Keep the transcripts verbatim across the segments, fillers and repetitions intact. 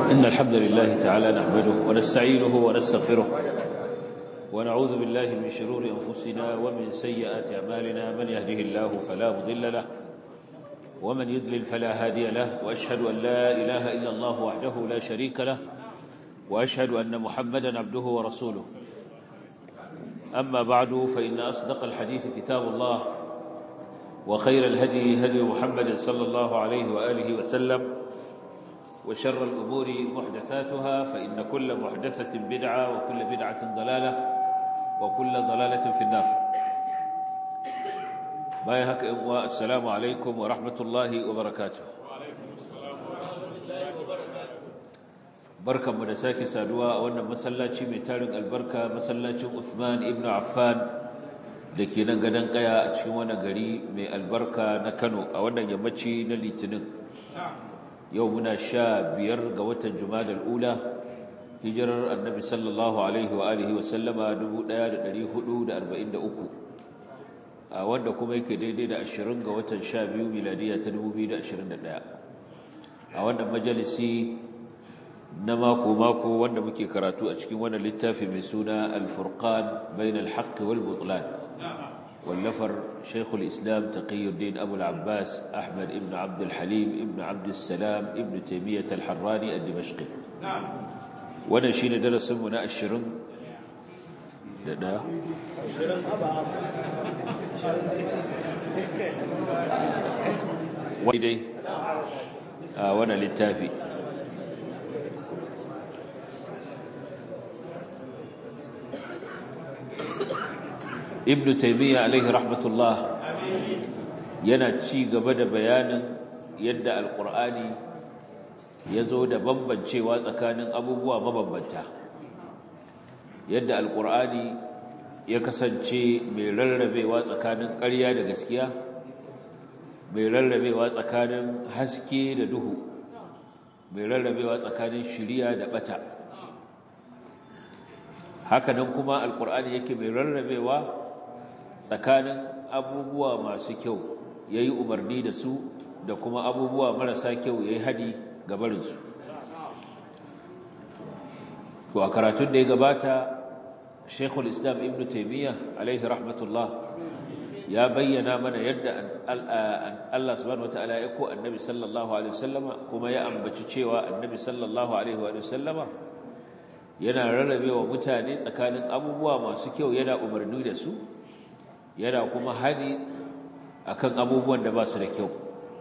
إن الحمد لله تعالى نحمده ونستعينه ونستغفره ونعوذ بالله من شرور أنفسنا ومن سيئات أعمالنا من يهده الله فلا مضل له ومن يضلل فلا هادي له وأشهد أن لا إله إلا الله وحده لا شريك له وأشهد أن محمدا عبده ورسوله أما بعد فإن أصدق الحديث كتاب الله وخير الهدي هدي محمد صلى الله عليه وآله وسلم وشر الأمور محدثاتها فإن كل محدثة بدعة وكل بدعة ضلالة وكل ضلالة في النار. بايهك والسلام عليكم ورحمة الله وبركاته. بركة مدساك سادوا وأن مسلاتي ميتارن البركة مسلاتي عثمان ابن عفان لكي ننقدن قيا أتشوانا قري من البركة نكنو أولا يمتشي نلي تنن يومنا شاب يرقى وطن جماد الأولى هجر النبي صلى الله عليه وآله وسلم نبو دياد دريه حدود أربعين أكو wanda kuma yake daidai da ashirin ga watan sha biyu miladiya ta dubu biyu da ashirin da ɗaya a wannan majalisi na mako-mako wanda muke karatu a cikin wannan littafi mai suna al-furqan bain al-haqq wal butlan wallafar shaykhul islam taqiyuddin abu al-abbas ahmad ibn abd al-halim ibn abd as-salam ibn taymiyyah al-harrani ad-dimashqi wannan shine darasin mu na ashirin da ɗaya wani dai a wannan littafi ibn taymiyyah alaihi rahmatullah yana ci gaba da bayanin yadda alqur'ani ya zo da bambancewa tsakanin abubuwa mabambanta yadda alqur'ani ya kasance mai rarrabewa tsakanin ƙarya da gaskiya mai rarrabewa tsakanin haske da duhu mai rarrabewa tsakanin shiriya da bata hakanan kuma alqur'ani yake mai rarrabewa tsakanin abubuwa masu kyau yayi umarni da su da kuma abubuwa marasa kyau yayi hadi ga barin su to a karatun da ya gabata Sheikhul Islam Ibn Taymiyyah alaihi rahmatullah ya bayyana mana yadda Allah subhanahu wataala ya ko Annabi sallallahu alaihi wasallama kuma ya ambaci cewa Annabi sallallahu alaihi wasallama yana rarrabewa mutane tsakanin abubuwa masu kyau yana umarni da su yana kuma hani akan abubuwan da ba su da kyau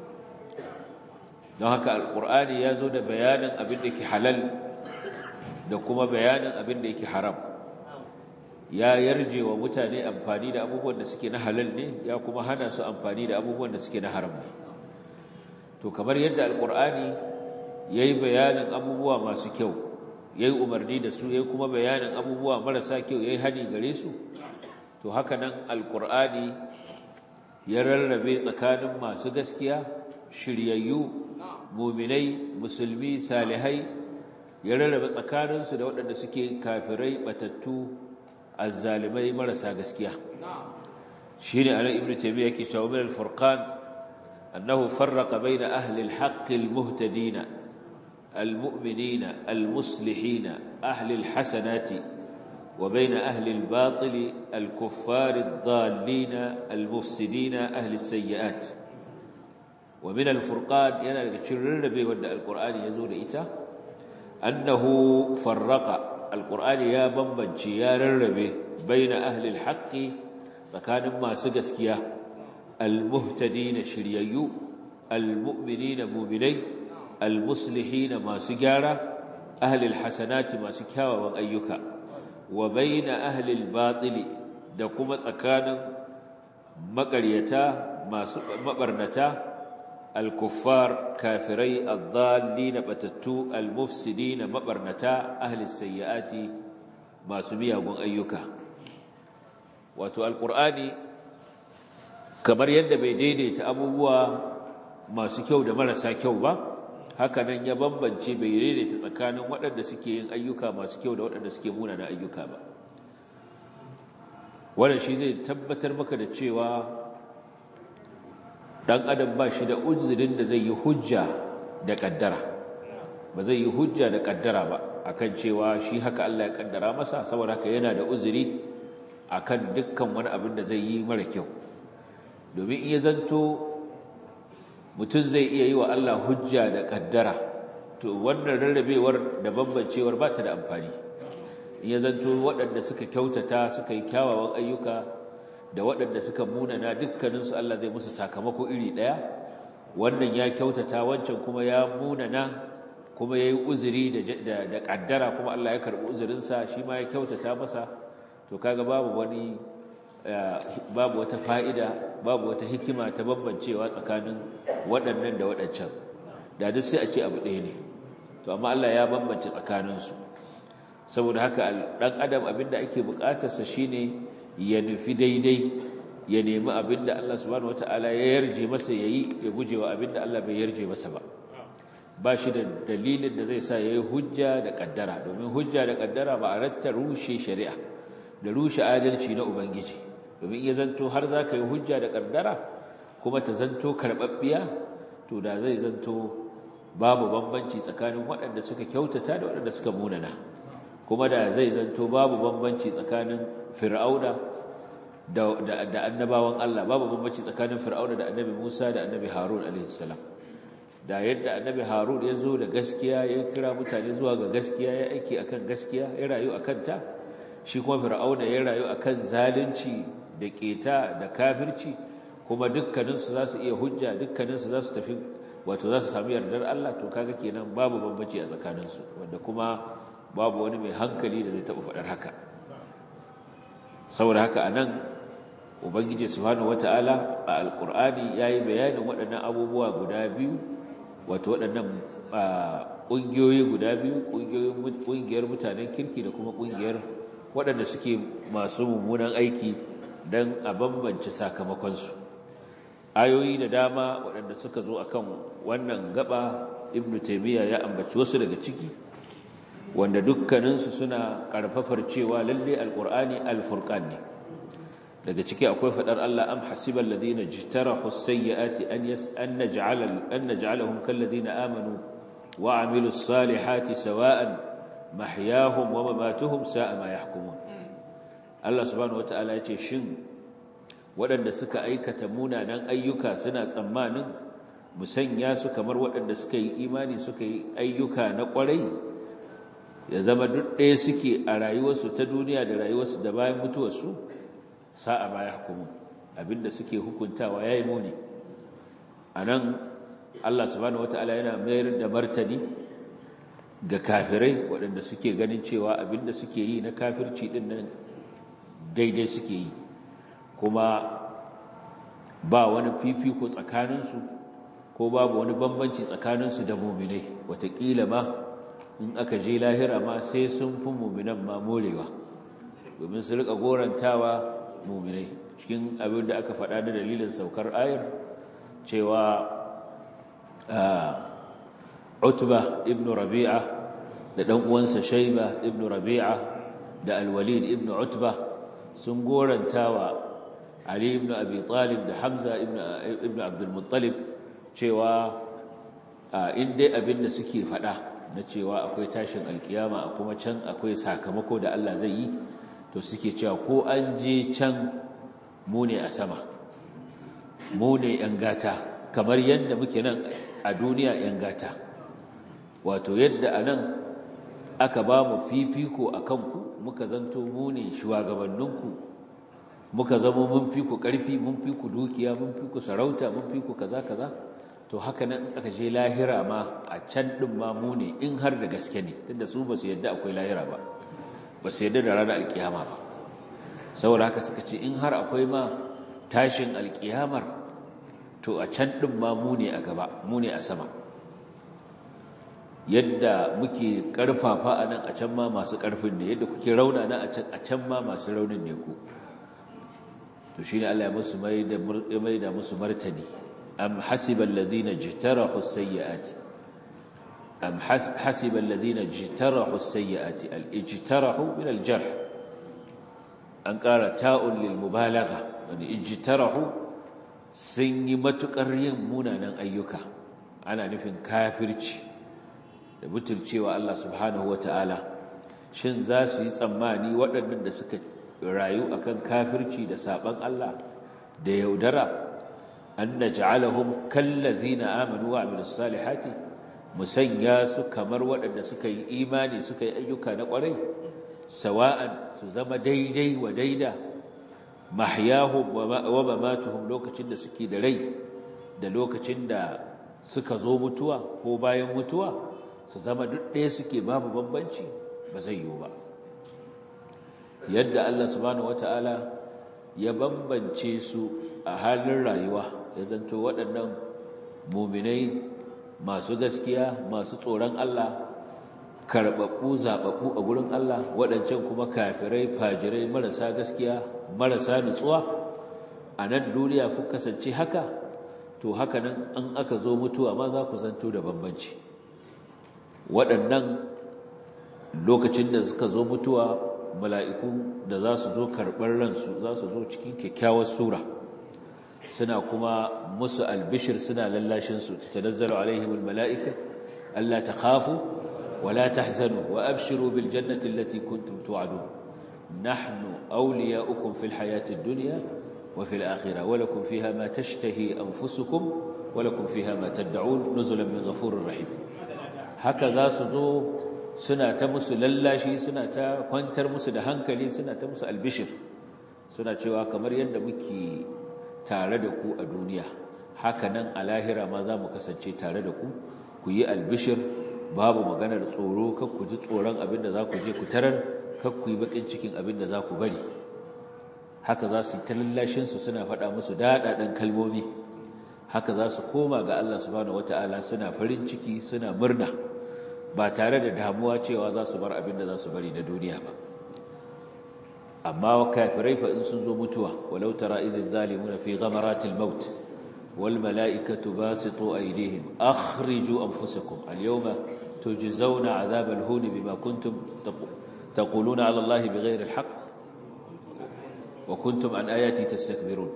don haka alqur'ani ya zo da bayanin abin da yake halal da kuma bayanin abin da yake haram ya yarje wa mutane amfani da abubuwan da suke na halal ne ya kuma hana su amfani da abubuwan da suke na haram ne to kamar yadda alqur'ani yayi bayanin abubuwa masu kyau yayi umarni da su yayi kuma bayanin abubuwa marasa kyau yayi hani gare su to haka nan alqur'ani ya rarrabe tsakanin masu gaskiya shiryayyu mu'minai musulmi salihai ya rarrabe tsakaninsu da waɗanda suke kafirai batattu azzalimai marasa gaskiya shine anan ibnu taymiyyah yake cewa min al-furqan annahu farraqa bayna ahli al-haqq al-muhtadin al-mu'minin al-muslihin ahli al-hasanati wa bayna ahli al-batil al-kuffar ad-dallin al-mufsidin ahli as-sayyi'at wa min al-furqan yana daga cikin rarrabe wanda al-qur'ani yazo da ita annahu farraqa alqur'ani ya bambance ya rarrabe baina ahli alhaqi tsakanin masu gaskiya almuhtadin shiryayyu almu'minin mu'minai almuslihin masu gyara ahli alhasanati masu kyawawan ayyuka wa baina ahli albatili da kuma tsakanin maƙaryata masu mabarnata الكفار كافري الضالين بتتو المفسدين مبرنتا أهل السيئات ما سميه من أيوكا واتو القرآن كمر يد بيديني تأبوا ما سكيو دمال ساكيو با هكذا يبنبنشي بيديني تتكانوا وأن سكيين أيوكا ما سكيو دا وأن سكيمونا أيوكا با ولا شيء زي تبتر مكة تشيوا dan adam ba shi da uzurin da zai yi hujja da kaddara ba zai yi hujja da kaddara ba akan cewa shi haka Allah ya kaddara masa, saboda haka yana da uzuri akan dukkan wani abin da zai yi mara kyau. Domin iya zanto mutum zai iya yi wa Allah hujja da kaddara, to wannan rarrabewar da bambancewar ba ta da amfani. Iya zanto waɗanda suka kyautata suka yi kyawawan ayyuka da waɗanda suka munana dukkaninsu Allah zai musu sakamako iri ɗaya, wannan ya kyautata wancan kuma ya munana kuma ya yi uzuri da kaddara kuma Allah ya karɓi uzurinsa shi ma ya kyautata masa, to kaga babu wani babu wata fa'ida babu wata hikima ta bambancewa tsakanin waɗannan da waɗancan, da duk sai a ce abu ɗaya ne, to amma Allah ya bambance tsakaninsu. Saboda haka ɗan adam abinda ake buƙatarsa shine ya nufi daidai, ya nemi abinda Allah subhanahu wata'ala ya yarje masa yayi, ya gujewa abinda Allah bai yarje masa ba. Ba shi da dalilin da zai sa yayi hujja da kaddara, domin hujja da kaddara ba a ratta rushe shari'a da rushe adalci na Ubangiji. Domin iya zanto har za ka yi hujja da kaddara kuma ta zanto karɓaɓɓiya, to da zai zanto babu bambanci tsakanin waɗanda suka kyautata da waɗanda suka munana, kuma da zai zanto babu bambanci tsakanin fir'auna da, da, da annabawan Allah, babu bambanci tsakanin fir'auna da annabi Musa da annabi Harun alaihi salam. Da yadda annabi Harun ya zo da gaskiya, ya kira mutane zuwa ga gaskiya, ya aiki akan gaskiya, ya rayu akan ta, shi kuma fir'auna ya rayu akan zalunci da keta da kafirci, kuma dukkaninsu za su iya hujja, dukkaninsu za su tafi wato za su sami yardar Allah, to kaga kenan babu bambanci a tsakaninsu, wanda kuma babu wani mai hankali da zai taɓa faɗar haka. Saboda haka a nan Ubangiji subhanahu wata'ala a Alƙur'ani ya yi bayanin waɗannan abubuwa guda biyu, wato waɗannan ƙungiyoyi guda biyu, ƙungiyar mutanen kirki da kuma ƙungiyar waɗanda suke masu mummunan aiki, don a bambance sakamakonsu. Ayoyi da dama waɗanda suka zo akan wannan gaba, Ibn Taymiyyah ya ambaci wasu daga ciki, wanda dukkaninsu suna ƙarfafar cewa lalle Alƙur'ani al-Furqan ne. Daga ciki akwai faɗar Allah, am hasibal ladina jtarahu as-sayyi'ati an yas an naj'ala an naj'alahum kal ladina amanu wa 'amilus salihati sawa'an mahyahum wa mamatuhum sa'a ma yahkumun. Allah subhanahu wata'ala ya ce, shin waɗanda suka aikata munanan ayyuka suna tsammanin mu sanya su kamar waɗanda suka yi imani suka yi ayyuka na ƙwarai, ya zama duk ɗaya suke a rayuwarsu ta duniya da rayuwarsu da bayan mutuwarsu? Sa'a ma yahkumun, abinda suke hukuntawa yayi muni. Anan Allah subhanahu wata'ala yana mayar da martani ga kafirai waɗanda suke ganin cewa abinda suke yi na kafirci din nan daidai suke yi, kuma ba wani fifiko tsakaninsu ko babu wani bambanci tsakaninsu da muminai. Wataƙila ma in aka je lahira ma sai sun fi muminan ma morewa, domin su riƙa gorantawa muminai. Cikin abin da aka faɗa da dalilin saukar ayar cewa Utba ibn Rabi'a da ɗan uwansa Shayba ibn Rabi'a da Al-Walid ibn Utba sun gorantawa Ali ibn Abi Talib da Hamza ibn ibn Abdul Muttalib cewa in dai abin da suke faɗa na cewa akwai tashin alkiyama kuma can akwai sakamako da Allah zai yi, to suke cewa ko an je can mu ne a sama, mu ne ‘yan gata, kamar yadda muke nan a duniya ‘yan gata. Wato yadda a nan aka ba mu fifiko a kanku, muka zanto mu ne shugabanninku, muka zama mun fi ku ƙarfi, mun fi ku dukiya, mun fi ku sarauta, mun fi ku kaza kaza, to haka nan aka je lahira ma a can ɗin ma mu ne, in har da gaske ne, tunda su ba su yadda akwai lahira ba, ba su yadda da ranar alkiyama ba. Saboda haka suka ce in har akwai ma tashin alkiyamar, to a can ɗin ma mu ne a gaba, mu ne a sama. Yadda muke ƙarfafa a nan, a can ma masu ƙarfin ne, yadda kuke rauna nan a can ma masu raunin ne ku. To shi ne Allah ya musu mai da musu martani, am hasiban ladina jtarahu as-sayyi'ati am hasiban ladina jtarahu as-sayyi'ati al-ijtarahu min al-jarh, an ƙara ta'un lil mubalagha, wani ijtarahu sun yi matukar yin munanan ayyuka, ana nufin kafirci da butulcewa Allah subhanahu wata'ala shin za su yi tsammani waɗannan da suka rayu akan kafirci da saban Allah da yaudara an naj'alahum kallazina amanu wa amilus salihati musanya su kamar waɗanda suka yi imani suka yi ayyuka na ƙwarai sawa'an su zama daidai wa daida mahyahum wa mamatuhum lokacin da suke da rai da lokacin da suka zo mutuwa ko bayan mutuwa su zama duk ɗaya suke babu bambanci ba zai yiwu ba yadda Allah subhanahu wata'ala ya bambance su a halin rayuwa ya zanto waɗannan muminai masu gaskiya masu tsoron Allah karɓaɓɓu zaɓaɓɓu a gurin Allah waɗancan kuma kafirai fajirai marasa gaskiya marasa nutsuwa a nan duniya ku kasance haka to haka nan an aka zo mutuwa ma za ku zanto da bambanci waɗannan lokacin da suka zo mutuwa mala'iku da za su zo karɓar ransu za su zo cikin kyakkyawar sura suna kuma musu albishir suna lallashinsu tanazzalu alaihimul mala'ika alla takhafu wala tahzanu wa abshiru bil jannati allati kuntum tu'adun nahnu awliya'ukum fil hayatid dunya wa fil akhirah wa lakum fiha ma tashtahi anfusukum wa lakum fiha ma tad'un nuzulan min ghafurir rahim haka za su zo suna ta musu lallashi suna ta kwantar musu da hankali suna ta musu albishir suna cewa kamar yadda muke tare da ku a duniya haka nan a lahira ma za mu kasance tare da ku ku yi albishir babu maganar tsoro kar ku ji tsoron abin da za ku je ku tarar kar ku yi bakin cikin abin da za ku bari haka za su yi ta lallashinsu suna faɗa musu daɗaɗen kalmomi haka za su koma ga Allah subhanahu wata'ala suna farin ciki suna murna ba tare da damuwa cewa za su bar abin da za su bari na duniya ba amma kafirai fa in sun zo mutuwa walau tara idh zalimuna fi ghamaratil maut wal malaikatu basitu aydihim akhriju anfusakum al yawma tujzauna adhab al hun bima kuntum taquluna ala allahi bighayri al haqq wa kuntum an ayati tastakbirun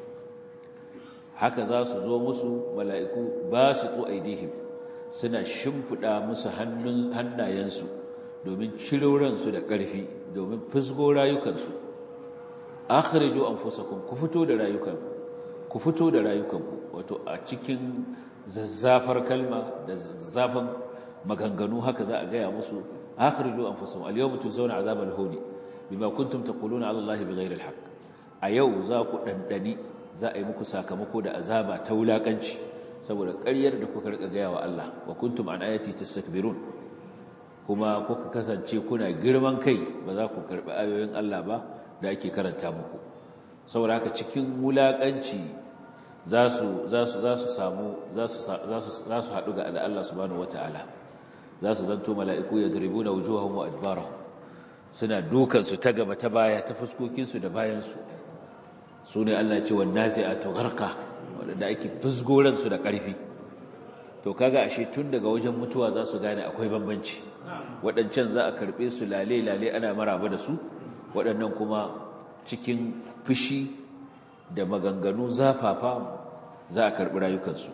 haka za su zo musu malaiku basitu aydihim suna shimfida musu hannun hannayensu domin ciro ransu da ƙarfi domin fusgo rayukansu akhriju anfusakum ku fito da rayukanku ku fito da rayukanku wato a cikin zazzafar kalma da zazzafan maganganu haka za a gaya musu akhriju anfusakum al-yawma tuzawna azabal huni bima kuntum taquluna ala allahi bighayri al-haqq a yau za ku dandani za a yi muku sakamako da azaba ta wulakanci saboda ƙaryar da kuka rika gaya wa Allah wa kuntum an ayati tastakbirun kuma kuka kasance kuna girman kai ba za ku karɓi ayoyin Allah ba da ake karanta muku saboda haka cikin wulaƙanci za su za su za su samu za su za su za su haɗu ga Allah subhanahu wataala za su zanto mala'iku yadribuna wujuhahum wa adbarahum suna dukan su ta gaba ta baya ta fuskokin su da bayan su sune Allah ya ce wan nazi'atu gharqa wanda ake fusgoran su da ƙarfi to kaga ashe tun daga wajen mutuwa za su gane akwai bambanci waɗancan za a karɓe su lale-lale ana maraba da su waɗannan kuma cikin fushi da maganganu zafafa za a karɓi rayukansu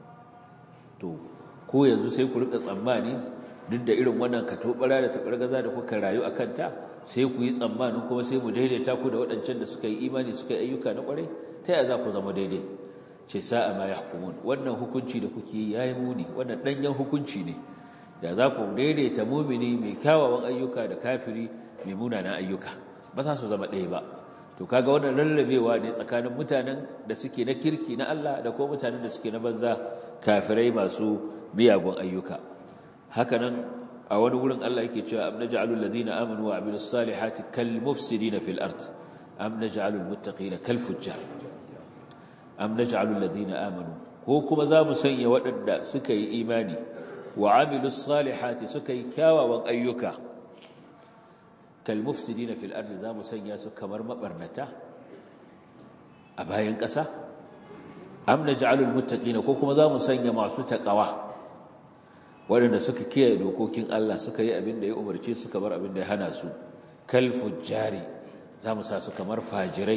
to ko yanzu sai ku rika tsammani duk da irin wannan katobara da taɓargaza da kuka rayu a kanta sai ku yi tsammanin kuma sai mu daidaita ku da waɗancan da suka yi imani suka yi ayyuka na ƙwarai ta yaya za ku zama daidai ce sa'a ma yahkumun wannan hukunci da kuke yi yayi muni wannan danyen hukunci ne da za ku daidaita mumini mai kyawawan ayyuka da kafiri mai munanan ayyuka ba za su zama ɗaya ba to kaga wannan rarrabewa ne tsakanin mutanen da suke na kirki na Allah da kuma mutanen da suke na banza kafirai masu miyagun ayyuka haka nan a wani wurin Allah yake cewa am naj'alul ladina amanu wa amilus salihati kal mufsidina fil ard am naj'alul muttaqina kal fujjar am naj'alul ladina amanu ko kuma za mu sanya waɗanda suka yi imani wa amilus salihati suka yi kyawawan ayyuka kal mufsidina fil ardi za mu sanya su kamar mabarnata a bayan ƙasa am naj'alul muttaqina ko kuma za mu sanya masu taqwa waɗanda suka kiyaye dokokin Allah suka yi abin da ya umarce su kamar abin da ya hana su kal fujjari za mu sa su kamar fajirai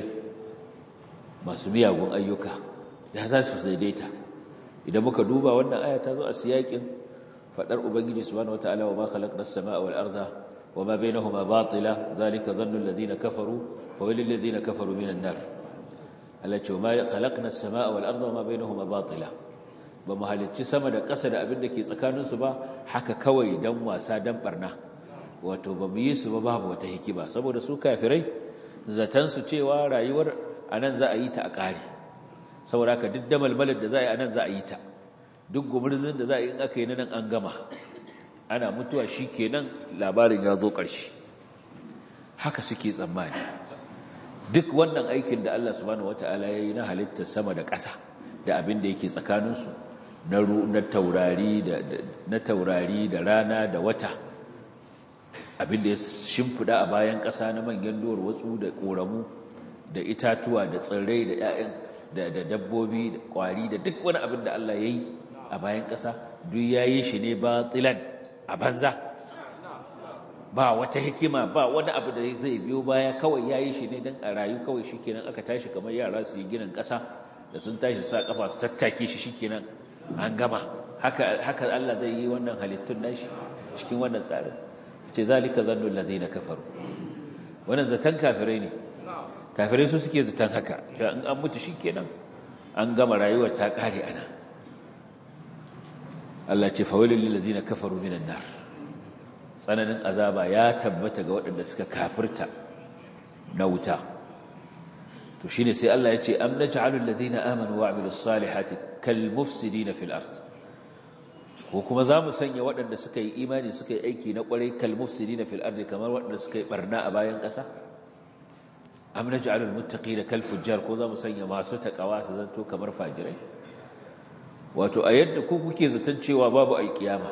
masu miyagun ayyuka ya za su daidaita idan muka duba wannan aya ta zo a siyakin fadar ubangiji subhanahu wataala wa ma khalaqna as-samaa wal arda wa ma bainahuma batila zalika dhannu alladhina kafaru wa lil ladhina kafaru minan nar allati ma khalaqna as-samaa wal arda wa ma bainahuma batila ba mu halicci sama da ƙasa da abin da ke tsakaninsu ba haka kawai dan wasa dan barna wato ba mu yi su ba babu wata hikima saboda su kafirai zatan su cewa rayuwar anan za a yi ta a ƙare saboda haka duk da malmalar da za a yi anan za a yi ta duk gumurzin da za a yi in aka yi nan an gama ana mutuwa shi kenan labarin ya zo ƙarshe haka suke tsammani duk wannan aikin da Allah subhanahu wataala ya yi na halittar sama da ƙasa da abin da yake tsakaninsu na na taurari da na taurari da rana da wata abin da ya shimfida a bayan ƙasa na manyan duwar watsu da ƙoramu da itatuwa da tsirrai da ƴaƴan da da dabbobi da ƙwari da duk wani abin da Allah ya yi a bayan ƙasa duk ya yi shi ne batilan a banza ba wata hikima ba wani abu da zai biyo baya kawai ya yi shi ne don a rayu kawai shi kenan aka tashi kamar yara su yi ginin ƙasa da sun tashi sa kafa su tattake shi shi kenan an gama haka haka Allah zai yi wannan halittun nashi cikin wannan tsarin ce zalika zannu alladhina kafaru wannan zatan kafirai ne kafirai su suke zatan haka in an mutu shikenan an gama rayuwar ta kare ana Allah ce fawilil lil ladina kafaru minan nar tsananin azaba ya tabbata ga waɗanda suka kafirta na wuta to shine sai Allah ya ce am naj'alul ladina amanu wa amilus salihati kal mufsidina fil ard ko kuma zamu sanya waɗanda suka yi imani suka yi aiki na ƙwarai kal mufsidina fil ard kamar waɗanda suka yi barna a bayan ƙasa am naj'alul muttaqina kal fujjar ko zamu sanya masu takawa su zanto kamar fajirai wato a yadda ku kuke zaton cewa babu alkiyama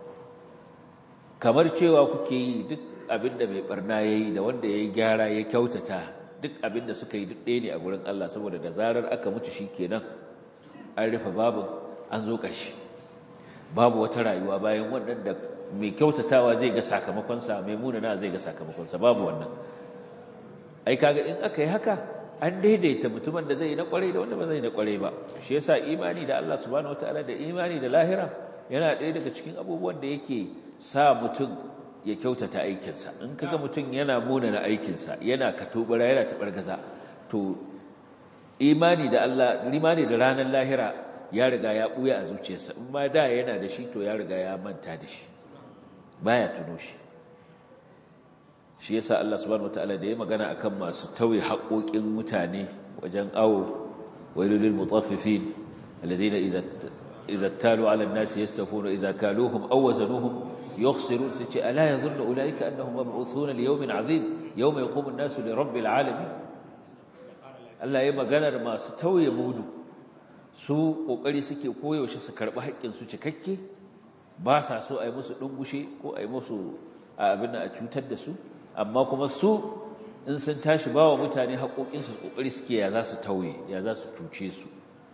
kamar cewa kuke yi duk abinda mai barna yayi da wanda yayi gyara ya kyautata duk abin da suka yi duk ɗaya ne a gurin Allah saboda da zarar aka mutu shi kenan an rufe babu an zo ƙarshe babu wata rayuwa bayan wannan da mai kyautatawa zai ga sakamakonsa mai munana zai ga sakamakonsa babu wannan ai kaga in aka yi haka an daidaita mutumin da zai yi na ƙwarai da wanda ba zai yi na ƙwarai ba shi yasa imani da Allah subhanahu wataala da imani da lahira yana ɗaya daga cikin abubuwan da yake sa mutum ya kyautata aikinsa in kaga mutum yana munana aikinsa yana katobara yana tabargaza to imani da Allah imani da ranar lahira ya riga ya buya a zuciyarsa in ma da yana da shi to ya riga ya manta da shi baya tuno shi shi yasa Allah subhanahu wataala da ya magana akan masu tauye haƙoƙin mutane wajen awo wailul lil mutaffifin alladhina idza idza talu ala an-nasi yastafuna idza kaluhum aw wazanuhum يخسرون سيتي ألا يظن أولئك أنهم مبعوثون ليوم عظيم يوم يقوم الناس لرب العالمين Allah ya maganar masu tauye mudu su kokari suke koyaushe su karbi haƙƙin su cikakke ba sa so ai musu dungushe ko ai musu abin a cutar da su amma kuma su in sun tashi bawa mutane haƙoƙin su kokari suke ya za su tauye ya za su cuce su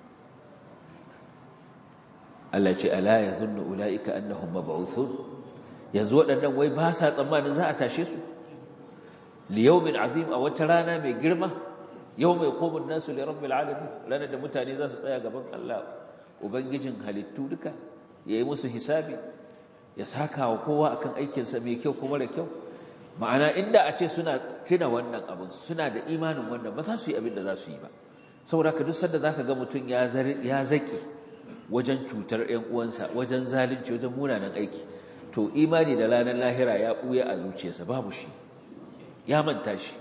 Allah ce ala yadhunnu ulaika annahum mab'uthun yanzu waɗannan wai ba sa tsammanin za a tashe su liyaumin azim a wata rana mai girma yau mai komun nasu li rabbil alamin ranar da mutane za su tsaya gaban Allah ubangijin halittu duka yayi musu hisabi ya saka wa kowa akan aikinsa mai kyau kuma da kyau ma'ana inda a ce suna tuna wannan abin suna da imanin wannan ba za su yi abin da za su yi ba saboda ka duk sanda zaka ga mutum ya ya zaki wajen cutar ƴan uwansa wajen zalunci wajen munanan aiki to imani da ranar lahira ya buya a zuciyarsa babu shi ya manta shi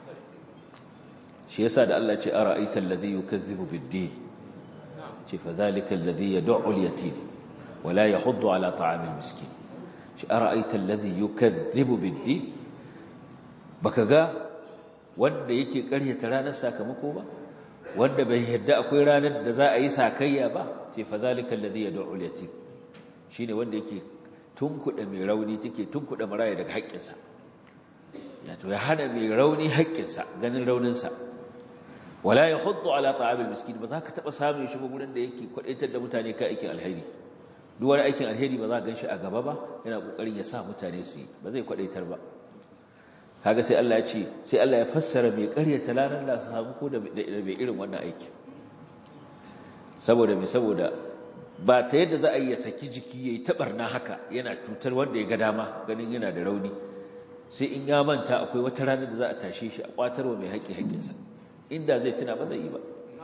shi yasa da Allah ce ara'aita alladhi yukazzibu bid-din ce fa dhalika alladhi yad'u al-yatim wa la yahuddu ala ta'am al-miskin ce ara'aita alladhi yukazzibu bid-din baka ga wanda yake ƙaryata ranar sakamako ba wanda bai yadda akwai ranar da za a yi sakayya ba ce fa dhalika alladhi yad'u al-yatim shine wanda yake tunkuɗa mai rauni take tunkuɗa maraya daga haƙƙinsa ya to ya hana mai rauni haƙƙinsa ganin rauninsa wala yahuddu ala ta'amil miskin ba za ka taɓa samun shi ba gurin da yake kwaɗaitar da mutane ka aikin alheri duk wani aikin alheri ba za ka gan shi a gaba ba yana ƙoƙarin ya sa mutane su yi ba zai kwaɗaitar ba kaga sai Allah ya ce sai Allah ya fassara mai ƙaryata lanar la samu ko da mai irin wannan aikin saboda mai saboda ba ta yadda za a yi ya saki jiki ya yi taɓarna haka yana cutar wanda ya ga dama ganin yana da rauni sai in ya manta akwai wata ranar da za a tashe shi a ƙwatarwa mai haƙƙi haƙƙinsa inda zai tuna ba zai yi ba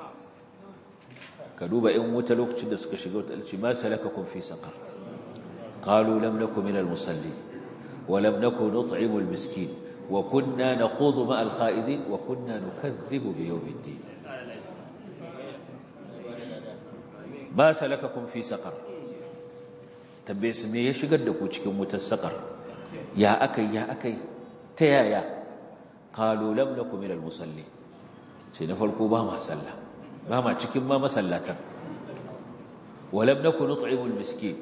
ka duba in wuta lokacin da suka shiga wata alci ma salakakum fi saqar qalu lam naku min al-musallin wa lam naku nut'imu al-miskin wa kunna nakhudhu ma al-kha'idin wa kunna nukaththibu bi yawm ad-din ma salakakum fi saqar tambaye su me ya shigar da ku cikin wutar saqar ya akai ya akai ta yaya qalu lam naku min al-musallin sai na farko ba ma sallah ba ma cikin ma masallatan walam naku nut'imu al-miskin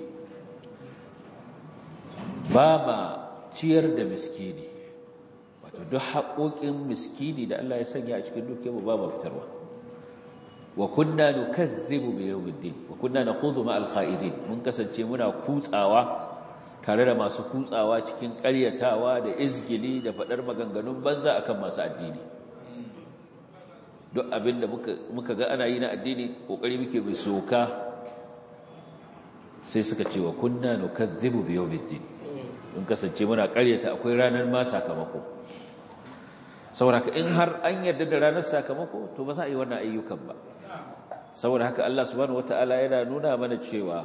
ba ma ciyar da miskini wato duk haƙoƙin miskini da Allah ya sanya a cikin dukiyar mu ba ma fitarwa wa kunna nukazzibu bi yawmiddin wa kunna nakhudhu ma al-kha'idin mun kasance muna kutsawa tare da masu kutsawa cikin ƙaryatawa da izgili da faɗar maganganun banza akan masu addini duk abinda muka muka ga ana yi na addini kokari muke bi soka sai suka ce wa kunna nukazzibu bi yawmiddin mun kasance muna ƙaryata akwai ranar ma sakamako saboda in har an yarda da ranar sakamako to ba za a yi wannan ayyukan ba saboda haka Allah subhanahu wataala yana nuna mana cewa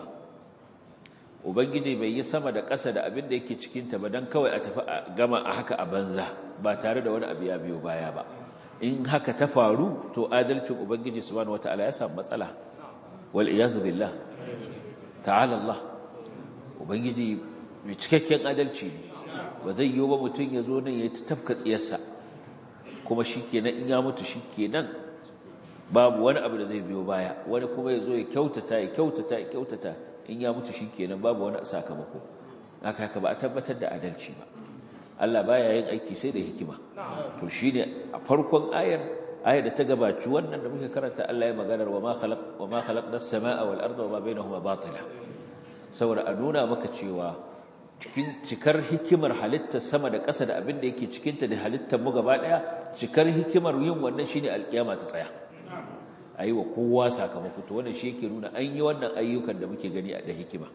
ubangiji bai yi sama da ƙasa da abin da yake cikin ta ba dan kawai a tafi a gama a haka a banza ba tare da wani abu ya biyo baya ba in haka ta faru to adalcin ubangiji subhanahu wataala ya samu matsala wal iyazu billah ta'ala Allah ubangiji mai cikakken adalci ne ba zai yi ba mutum ya zo nan ya ta tafka tsiyarsa kuma shikenan in ya mutu shikenan babu wani abu da zai biyo baya wani kuma ya zo ya kyautata ya kyautata ya kyautata in ya mutu shikenan babu wani sakamako haka haka ba a tabbatar da adalci ba Allah baya yin aiki sai da hikima to shine a farkon ayar ayar da ta gabaci wannan da muke karanta Allah ya maganar wa ma khalaq wa ma khalaqna as-samaa wal arda wa ma bainahuma batila saboda a nuna maka cewa cikin cikar hikimar halittar sama da ƙasa da abin da yake cikinta da halittar mu gaba ɗaya cikar hikimar yin wannan shine alƙiyama ta tsaya ayi wa kowa sakamako to wannan shi yake nuna an yi wannan ayyukan da muke gani a da hikima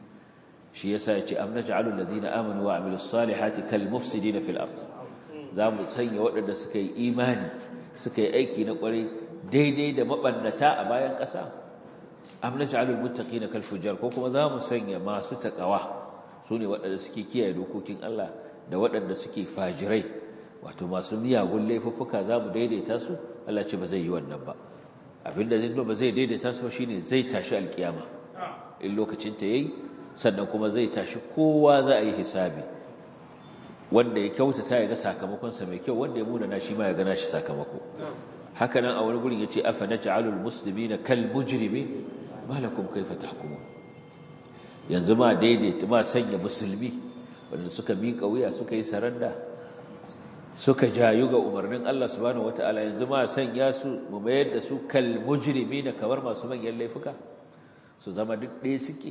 shi yasa yace am naj'alul ladina amanu wa amilus salihati kal mufsidina fil ard zamu sanya waɗanda suka yi imani suka yi aiki na ƙwarai daidai da mabannata a bayan ƙasa am naj'alul muttaqina kal fujjar ko kuma zamu sanya masu takawa su ne waɗanda suke kiyaye dokokin Allah da waɗanda suke fajirai wato masu miyagun laifuffuka za mu daidaita su Allah ce ba zai yi wannan ba abinda zai ba zai daidaita su shine zai tashi alkiyama in lokacin ta yayi sannan kuma zai tashi kowa za a yi hisabi wanda ya kyautata ya ga sakamakon sa mai kyau wanda ya muna na shi ma ya ga nashi sakamako haka nan a wani gurin yace afa naj'alul muslimina kal mujrimin malakum kayfa tahkumun yanzu ma daidaita ma sanya musulmi wanda suka miƙa wuya suka yi saranda suka jayu ga umarnin Allah subhanahu wataala yanzu ma sanya su mu mayar da su kal mujrimina kamar masu manyan laifuka su zama duk ɗaya suke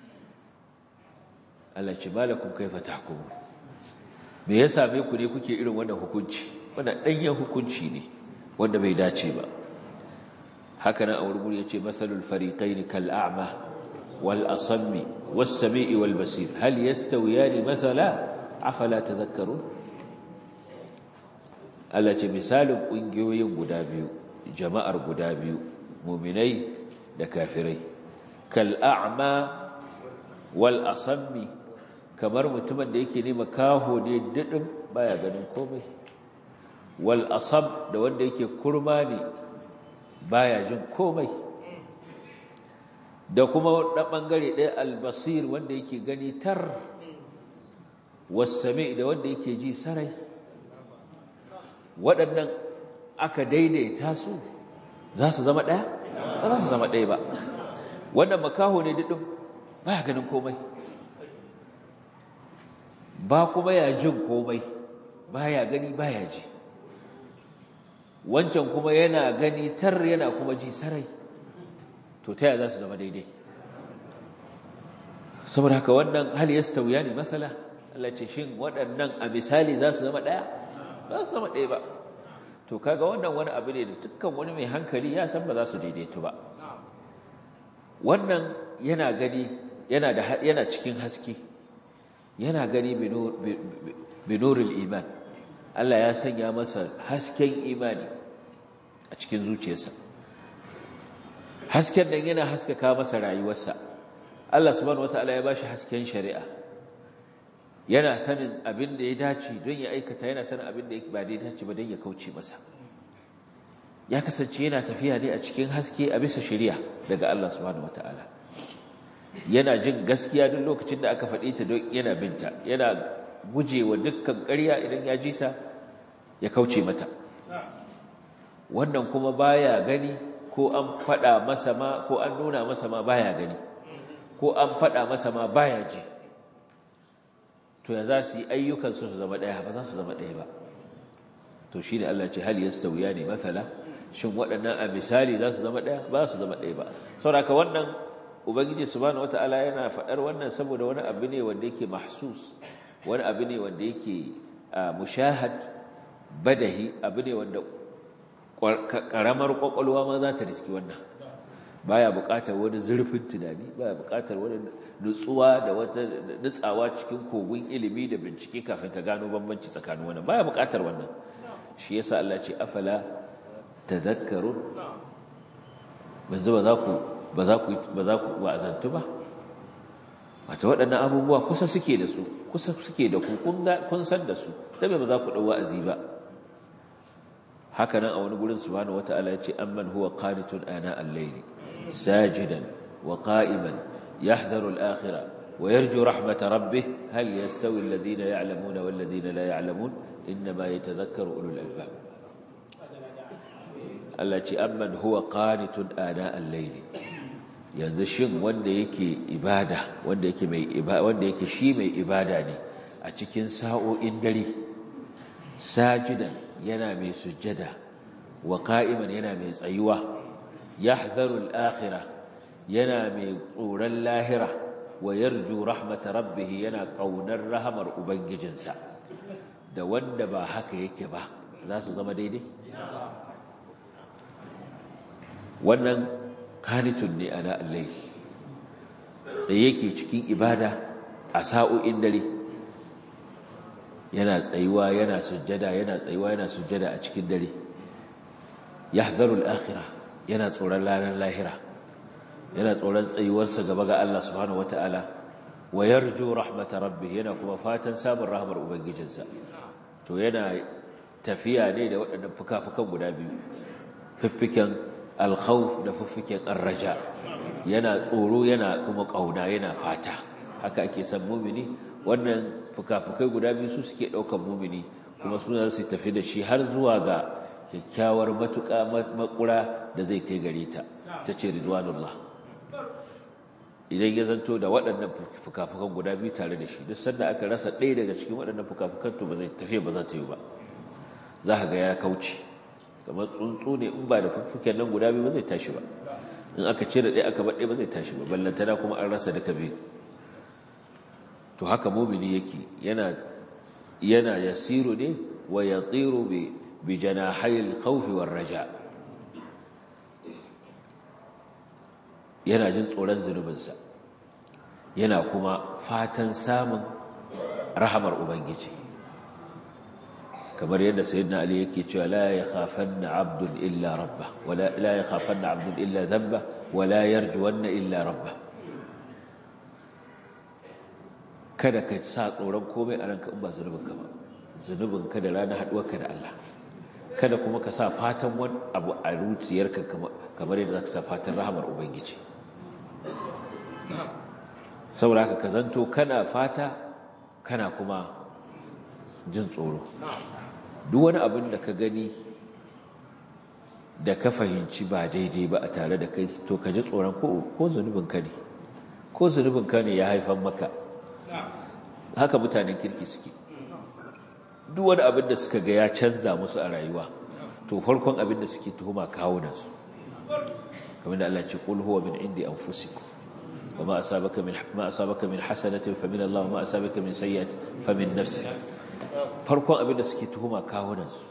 Allah ce malakum kaifa tahkumun me ya same ku ne kuke irin wannan hukunci wannan danyen hukunci ne wanda bai dace ba haka nan a wurin yace masalul fariqaini kal a'ma والأصم والسميع والبصير هل يستويان مثلا أفلا تذكرون التي مثال ƙungiyoyin guda biyu jama'ar guda biyu mu'minai da kafirai kal a'ma wal asammi kamar mutumin da yake ne makaho ne didin baya ganin komai wal asam da wanda yake kurma ne baya jin komai da kuma da bangare ɗaya albasir wanda yake gani tar wasami da wanda yake ji sarai waɗannan aka daidaita su za su zama ɗaya ba za su zama ɗaya ba wannan makaho ne didin baya ganin komai ba kuma ya jin komai baya gani baya ji wancan kuma yana gani tar yana kuma ji sarai to ta yaya za su zama daidai saboda haka wannan hal yastawiya ne masala Allah ce shin waɗannan a misali za su zama ɗaya za su zama ɗaya ba to kaga wannan wani abu ne da dukkan wani mai hankali ya san ba za su daidaitu ba wannan yana gani yana da yana cikin haske yana gani binurul iman Allah ya sanya masa hasken imani a cikin zuciyarsa hasken nan yana haskaka masa rayuwarsa Allah subhanahu wataala ya bashi hasken shari'a yana sanin abin da ya dace don ya aikata yana sanin abin da ba da ya dace ba don ya kauce masa ya kasance yana tafiya ne a cikin haske a bisa shari'a daga Allah subhanahu wataala yana jin gaskiya duk lokacin da aka faɗi ta don yana binta yana gujewa dukkan ƙarya idan ya ji ta ya kauce mata wannan kuma baya gani ko an faɗa masa ma ko an nuna masa ma baya gani ko an faɗa masa ma baya ji to ya za su yi ayyukansu su zama ɗaya ba za su zama ɗaya ba to shi ne Allah ce hal yastawiya ne matsala shin waɗannan a misali za su zama ɗaya ba su zama ɗaya ba saboda wannan ubangiji subhanahu wataala yana faɗar wannan saboda wani abu ne wanda yake mahsus wani abu ne wanda yake mushahad badahi abu ne wanda karamar kwakwalwa ma za ta riski wannan baya buƙatar wani zurfin tunani baya buƙatar wani nutsuwa da wata nutsawa cikin kogun ilimi da bincike kafin ka gano bambanci tsakanin wannan baya buƙatar wannan shi yasa Allah ce afala tadhakkarun manzo ba za ku ba za ku ba za ku wa'azantu ba wato waɗannan abubuwa kusa suke da su kusa suke da ku kun ga kun san da su tabe ba za ku dau wa'azi ba haka nan a wani gurin subhanahu wataala ya ce amman huwa qanitun ana al-layli sajidan wa qa'iman yahdharu al-akhirah wa yarju rahmata rabbih hal yastawi alladhina ya'lamuna wal ladhina la ya'lamun inma yatadhakkaru ulul albab Allah ce amman huwa qanitun ana al-layli yanzu shin wanda yake ibada wanda yake mai ibada wanda yake shi mai ibada ne a cikin sa'o'in dare sajidan yana mai sujjada wa qa'iman yana mai tsayuwa yahdharu al-akhirah yana mai tsoron lahira wa yarju rahmat rabbih yana kaunar rahamar ubangijinsa da wanda ba haka yake ba za su zama daidai wannan qanitun ne ana Allah sai yake cikin ibada a sa'o'in dare yana tsayuwa yana sujjada yana tsayuwa yana sujjada a cikin dare yahdharu al-akhirah yana tsoron ranar lahira yana tsoron tsayuwarsa gaba ga Allah subhanahu wataala wa yarju rahmat rabbih yana kuma fatan samun rahmar ubangijinsa to yana tafiya ne da waɗannan fuka-fukan guda biyu fiffiken al-khawf da fiffiken ar-raja yana tsoro yana kuma kauna yana fata haka ake san mu'mini wannan fuka-fukai guda biyu su suke ɗaukar mumini kuma suna su tafi da shi har zuwa ga kyakkyawar matuƙa makura da zai kai gare ta ta ce ridwanullah idan ya zanto da waɗannan fuka-fukan guda biyu tare da shi duk sanda aka rasa ɗaya daga cikin waɗannan fuka-fukan to ba zai tafiya ba za ta yi ba za ka ga ya kauce kamar tsuntsu ne in ba da fuffuken nan guda biyu ba zai tashi ba in aka ce da ɗaya aka baɗe ba zai tashi ba ballantana kuma an rasa duka biyu to haka mumini yake yana yana yasiru ne wa yatiru bi bi janahayil khawf war raja yana jin tsoron zunubinsa yana kuma fatan samun rahamar ubangiji kamar yadda sayyidina ali yake cewa la yakhafanna abdun illa rabbah wala la yakhafanna abdun illa dhanbah wala yarjuwanna illa rabbah kada ka sa tsoron komai a ranka in ba zunubinka ba zunubinka da ranar haɗuwarka da Allah kada kuma ka sa fatan wani abu a zuciyarka kamar yadda za ka sa fatan rahamar ubangiji saboda haka ka zanto kana fata kana kuma jin tsoro duk wani abin da ka gani da ka fahimci ba daidai ba a tare da kai to ka ji tsoron ko zunubinka ne ko zunubinka ne ya haifan maka haka mutanen kirki suke duk wani abin da suka ga ya canza musu a rayuwa to farkon abin da suke tuhuma kawunansu kamar da Allah ce qul huwa min indi anfusikum wama asabaka min ma asabaka min hasanatin fa min Allah wama asabaka min sayyi'atin fa min nafsi farkon abin da suke tuhuma kawunansu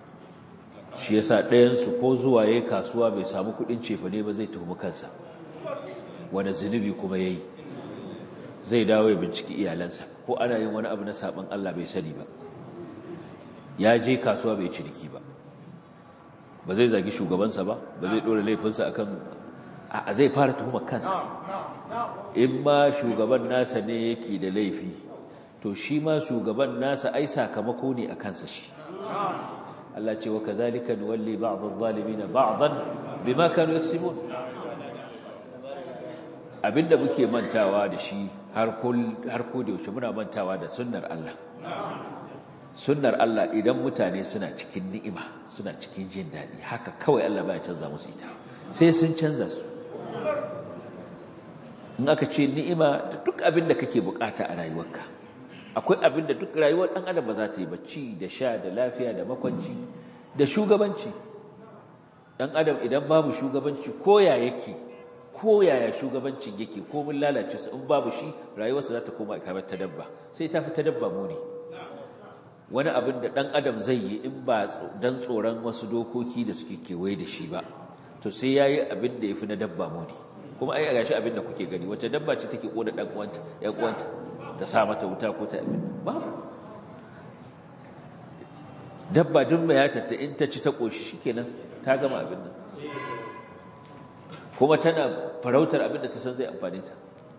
shi yasa ɗayan su ko zuwa yayin kasuwa bai samu kuɗin cefa ne ba zai tuhumi kansa wani zunubi kuma yayi zai dawo ya binciki iyalansa ko ana yin wani abu na saban Allah bai sani ba ya je kasuwa bai ciniki ba ba zai zagi shugabansa ba ba zai dora laifinsa akan a zai fara tuhumar kansa in ma shugaban nasa ne yake da laifi to shi ma shugaban nasa ai sakamako ne a kansa shi Allah ce wa kadhalika nuwalli ba'd adh-dhalimin ba'dan bima kanu yaksibun abinda muke mantawa da shi har ko har ko da yaushe muna mantawa da sunnar Allah sunnar Allah idan mutane suna cikin ni'ima suna cikin jin dadi haka kawai Allah baya canza musu ita sai sun canza su in aka ce ni'ima da duk abin da kake bukata a rayuwarka akwai abin da duk rayuwar dan adam ba za ta yi bacci da sha da lafiya da makwanci da shugabanci dan adam idan babu shugabanci koya yake koyaya shugabancin yake ko mun lalace su in babu shi rayuwarsa za ta koma kamar ta dabba sai ta fi ta dabba muni wani abin da dan adam zai yi in ba dan tsoron wasu dokoki da suke kewaye da shi ba to sai yayi abin da yafi na dabba muni kuma ai gashi abin da kuke gani wace dabba ce take koda dan uwanta ya uwanta ta sa mata wuta ko ta abin ba dabba duk mai ta in ta ci ta koshi shikenan ta gama abin nan kuma tana farautar abin da ta san zai amfane ta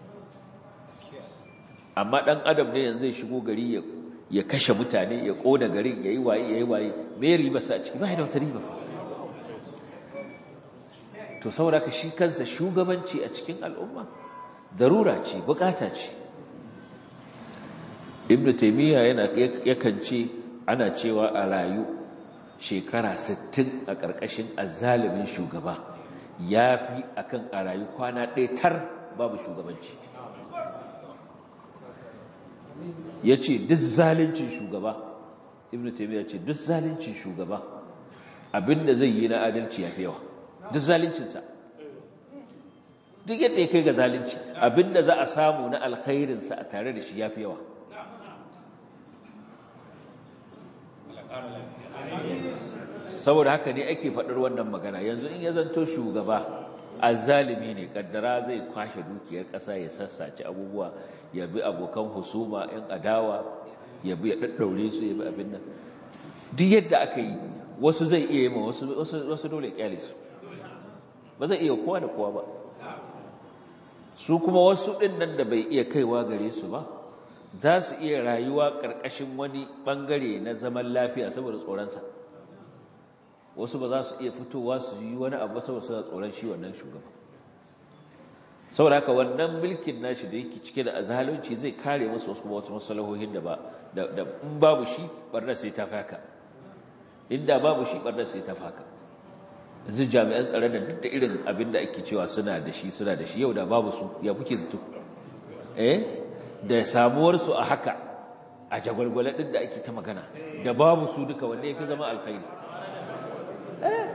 amma dan adam ne yanzu zai shigo gari ya ya kashe mutane ya koda garin yayi waye yayi waye me riba sa a ciki ba da wata riba to saboda ka shi kansa shugabanci a cikin al'umma darura ce bukata ce ibnu taymiya yana yakan ce ana cewa a rayu shekara sittin a ƙarƙashin azzalimin shugaba yafi akan a rayu kwana ɗaya tar babu shugabanci yace duk zalincin shugaba ibnu taymiya ce duk zalincin shugaba abinda zai yi na adalci yafi yawa duk zalincinsa duk yadda ya kai ga zalunci abinda za a samu na alkhairinsa a tare da shi ya fi yawa saboda haka ne ake faɗar wannan magana yanzu in ya zanto shugaba azzalimi ne kaddara zai kwashe dukiyar ƙasa ya sassace abubuwa ya bi abokan husuma yan adawa ya bi ya daddaure su ya bi abin nan duk yadda aka yi wasu zai iya yi ma wasu wasu dole kyale su ba zai iya kowa da kowa ba su kuma wasu ɗin nan da bai iya kaiwa gare su ba za su iya rayuwa ƙarƙashin wani ɓangare na zaman lafiya saboda tsoronsa wasu ba za su iya fitowa su yi wani abu saboda suna tsoron shi wannan shugaba saboda haka wannan mulkin nashi da yake cike da azalunci zai kare musu wasu wata masalahohin da ba da in babu shi barnar sai ta faka inda babu shi barnar sai ta faka yanzu jami'an tsaron da duk da irin abin da ake cewa suna da shi suna da shi yau da babu su ya kuke zato eh da samuwar su a haka a jagwalgwala din da ake ta magana da babu su duka wanda yake zama alkhairi eh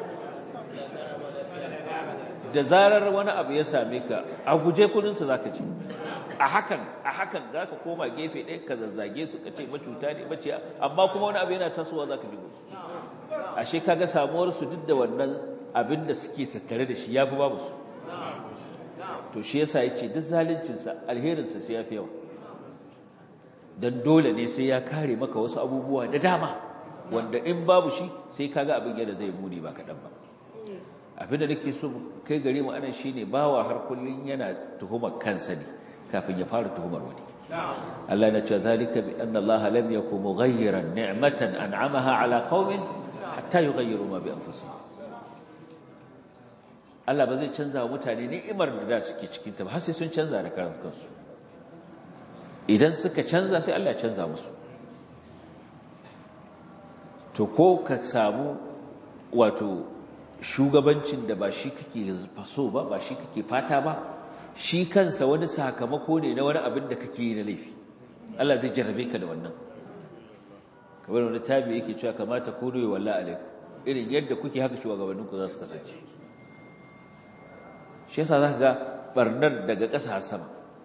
da zarar wani abu ya same ka a guje kudin su zaka ci a hakan a hakan zaka koma gefe ɗaya ka zazzage su ka ce macuta ne maciya amma kuma wani abu yana tasowa zaka bi musu ashe kaga samuwar su duk da wannan abin da suke tattare da shi yafi babu su to shi yasa yace duk zalincin sa alherin sa sai yafi yawa dan dole ne sai ya kare maka wasu abubuwa da dama wanda in babu shi sai kaga abin yadda zai muni ba kadan ba abin da nake so kai gare mu anan shine bawa har kullun yana tuhumar kansa ne kafin ya fara tuhumar wani Allah ya ce zalika bi anna Allah lam yakun mughayyiran ni'matan an'amaha ala qaumin hatta yughayyiru ma bi anfusihim Allah ba zai canza wa mutane ni'imar da da suke cikin ta ba har sai sun canza da kansu idan suka canza sai Allah ya canza musu to ko ka samu wato shugabancin da ba shi kake faso ba ba shi kake fata ba shi kansa wani sakamako ne na wani abin da kake yi na laifi Allah zai jarrabe ka da wannan kamar wani tabi yake cewa kamata ku doye wallahi alaikum irin yadda kuke haka shugabanninku za su kasance shi yasa zaka ga barnar daga ƙasa har sama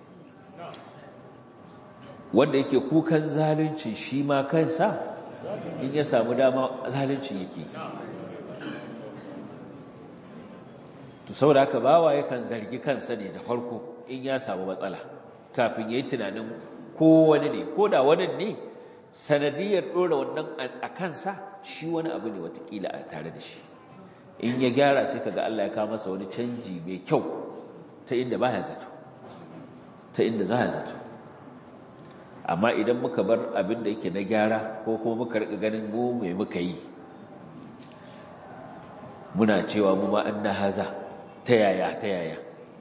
wanda yake kukan zalunci shi ma kansa in ya samu dama zalunci yake to saboda haka bawa yakan zargi kansa ne da farko in ya samu matsala kafin yayi tunanin ko wani ne ko da wani ne sanadiyar dora wannan a kansa shi wani abu ne watakila a tare da shi in ya gyara sai kaga Allah ya kawo masa wani canji mai kyau ta inda baya zato ta inda za ya zato amma idan muka bar abin da yake na gyara ko kuma muka rika ganin mu mai muka yi muna cewa mu ma anna haza ta yaya ta yaya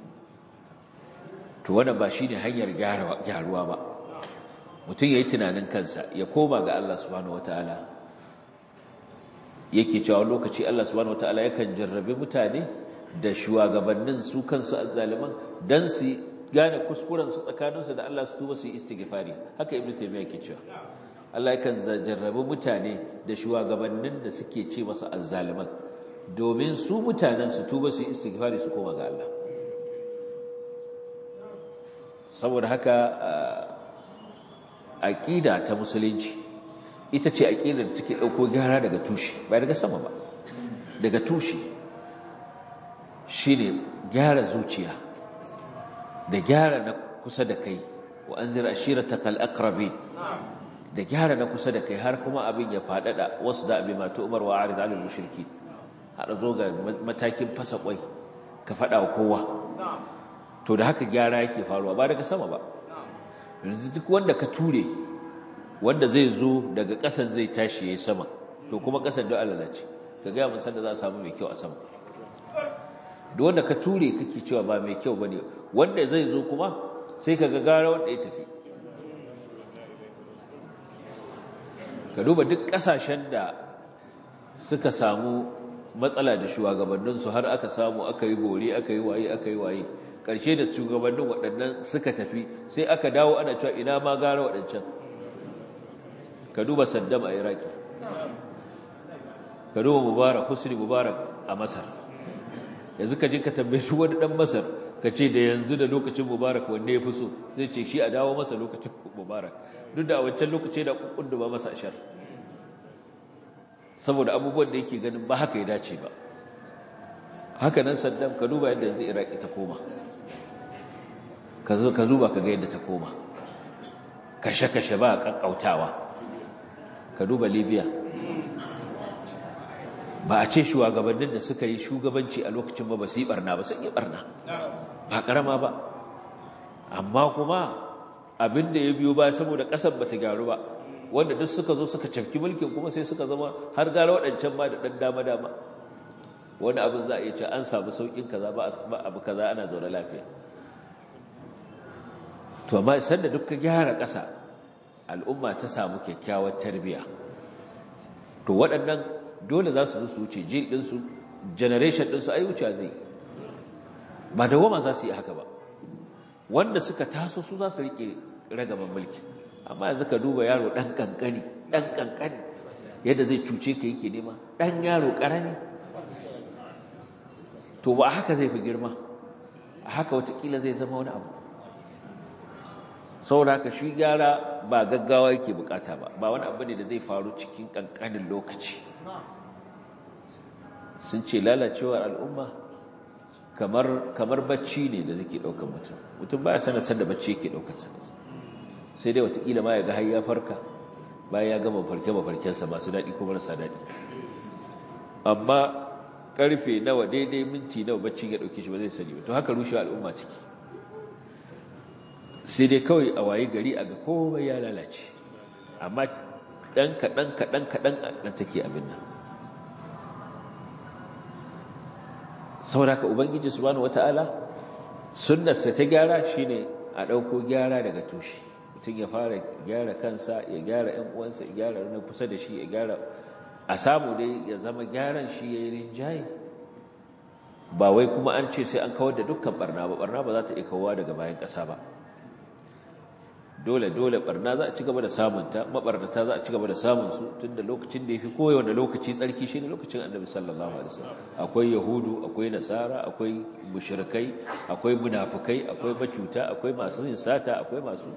to wannan ba shine hanyar gyaruwa ba mutum yayi tunanin kansa ya koma ga Allah subhanahu wataala yake cewa lokaci Allah subhanahu wataala yakan jarrabe mutane da shugabannin su kansu azzaliman dan su gane kuskuren su tsakanin su da Allah su tuba su yi istighfari haka ibnu taymiya yake cewa Allah yakan jarrabe mutane da shugabannin da suke ce masa azzaliman domin su mutanen su tuba su yi istighfari su koma ga Allah saboda haka aqida ta musulunci ita ce aqidar da take dauko gyara daga tushe ba daga sama ba daga tushe shine gyara zuciya da gyara na kusa da kai wa anzir ashiratakal aqrabin da gyara na kusa da kai har kuma abin ya fadada wasda bima tu'mar wa arid 'anil mushrikeen har zo ga matakin fasa kwai ka fada wa kowa to da haka gyara yake faruwa ba daga sama ba yanzu duk wanda ka ture wanda zai zo daga ƙasan zai tashi yayin sama to kuma ƙasan da Allah ce ka ga mun san da za a samu mai kyau a sama duk wanda ka ture kake cewa ba mai kyau bane wanda zai zo kuma sai ka ga gara wanda ya tafi ka duba duk ƙasashen da suka samu matsala da shugabanninsu har aka samu aka yi bore aka yi waye aka yi waye ƙarshe da shugabannin waɗannan suka tafi sai aka dawo ana cewa ina ma gara waɗancan ka duba Saddam a Iraki ka duba Mubarak Husni Mubarak a Masar yanzu ka je ka tambaye shi wani dan Masar ka ce da yanzu da lokacin Mubarak wanne ya fi so zai ce shi a dawo masa lokacin Mubarak duk da a wancan lokaci da kukkundu ba masa ashar saboda abubuwan da yake ganin ba haka ya dace ba haka nan Saddam ka duba yadda yanzu Iraki ta koma ka zo ka duba ka ga yadda ta koma kashe-kashe ba kakkautawa ka duba Libya ba a ce shugabannin da suka yi shugabanci a lokacin ba ba su yi barna ba sun yi barna ba karama ba amma kuma abin da ya biyo ba saboda ƙasar ba ta gyaru ba wanda duk suka zo suka cafki mulkin kuma sai suka zama har gara waɗancan ma da ɗan dama-dama wani abin za a iya ce an samu sauƙin kaza ba abu kaza ana zaune lafiya to amma sanda duk ka gyara ƙasa al'umma ta samu kyakkyawar tarbiyya to waɗannan dole za su zo su wuce ji ɗinsu generation ɗinsu ai wuce zai ba da goma za su yi haka ba wanda suka taso su za su riƙe ragaman mulki amma yanzu ka duba yaro ɗan ƙanƙani ɗan ƙanƙani yadda zai cuce ka yake nema ɗan yaro ƙarami to ba haka zai fi girma a haka watakila zai zama wani abu saboda haka shi gyara ba gaggawa yake bukata ba ba wani abu ne da zai faru cikin ƙanƙanin lokaci sun ce lalacewar al'umma kamar kamar bacci ne da zake daukar mutum mutum baya sanar san da bacci yake daukar sa sai dai watakila ma ya ga har ya farka bayan ya gama farke mafarkensa masu dadi ko marasa dadi amma karfe nawa daidai minti nawa bacci ya dauke shi ba zai sani ba to haka rushewa al'umma take sai dai kawai a waye gari a ga komai ya lalace amma dan kadan kadan kadan dan take abin nan saboda ka ubangiji subhanahu wataala sunnarsa ta gyara shine a dauko gyara daga tushe mutum ya fara gyara kansa ya gyara ƴan uwansa ya gyara na kusa da shi ya gyara a samu dai ya zama gyaran shi yayin rinjaye ba wai kuma an ce sai an kawar da dukkan barna ba barna ba za ta iya kawowa daga bayan ƙasa ba dole dole barna za a ci gaba da samunta mabarnata za a ci gaba da samun su tunda lokacin da yafi kowane lokaci tsarki shine lokacin Annabi sallallahu alaihi wasallam akwai yahudu akwai nasara akwai mushrikai akwai munafikai akwai bacuta akwai masu yin sata akwai masu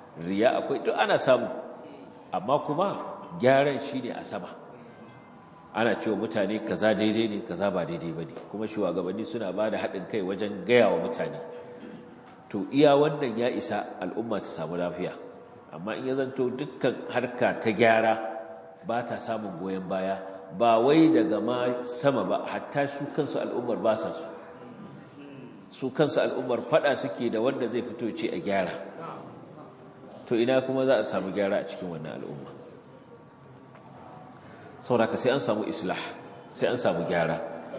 riya akwai duk ana samu amma kuma gyaran shine a sama ana cewa mutane kaza daidai ne kaza ba daidai bane kuma shugabanni suna ba da haɗin kai wajen gaya wa mutane to iya wannan ya isa al'umma ta samu lafiya amma in ya zanto dukkan harka ta gyara ba ta samun goyon baya ba wai daga ma sama ba hatta su kansu al'ummar ba sa su su kansu al'ummar fada suke da wanda zai fito ce a gyara to ina kuma za a samu gyara a cikin wannan al'umma saboda sai an samu islah sai an samu gyara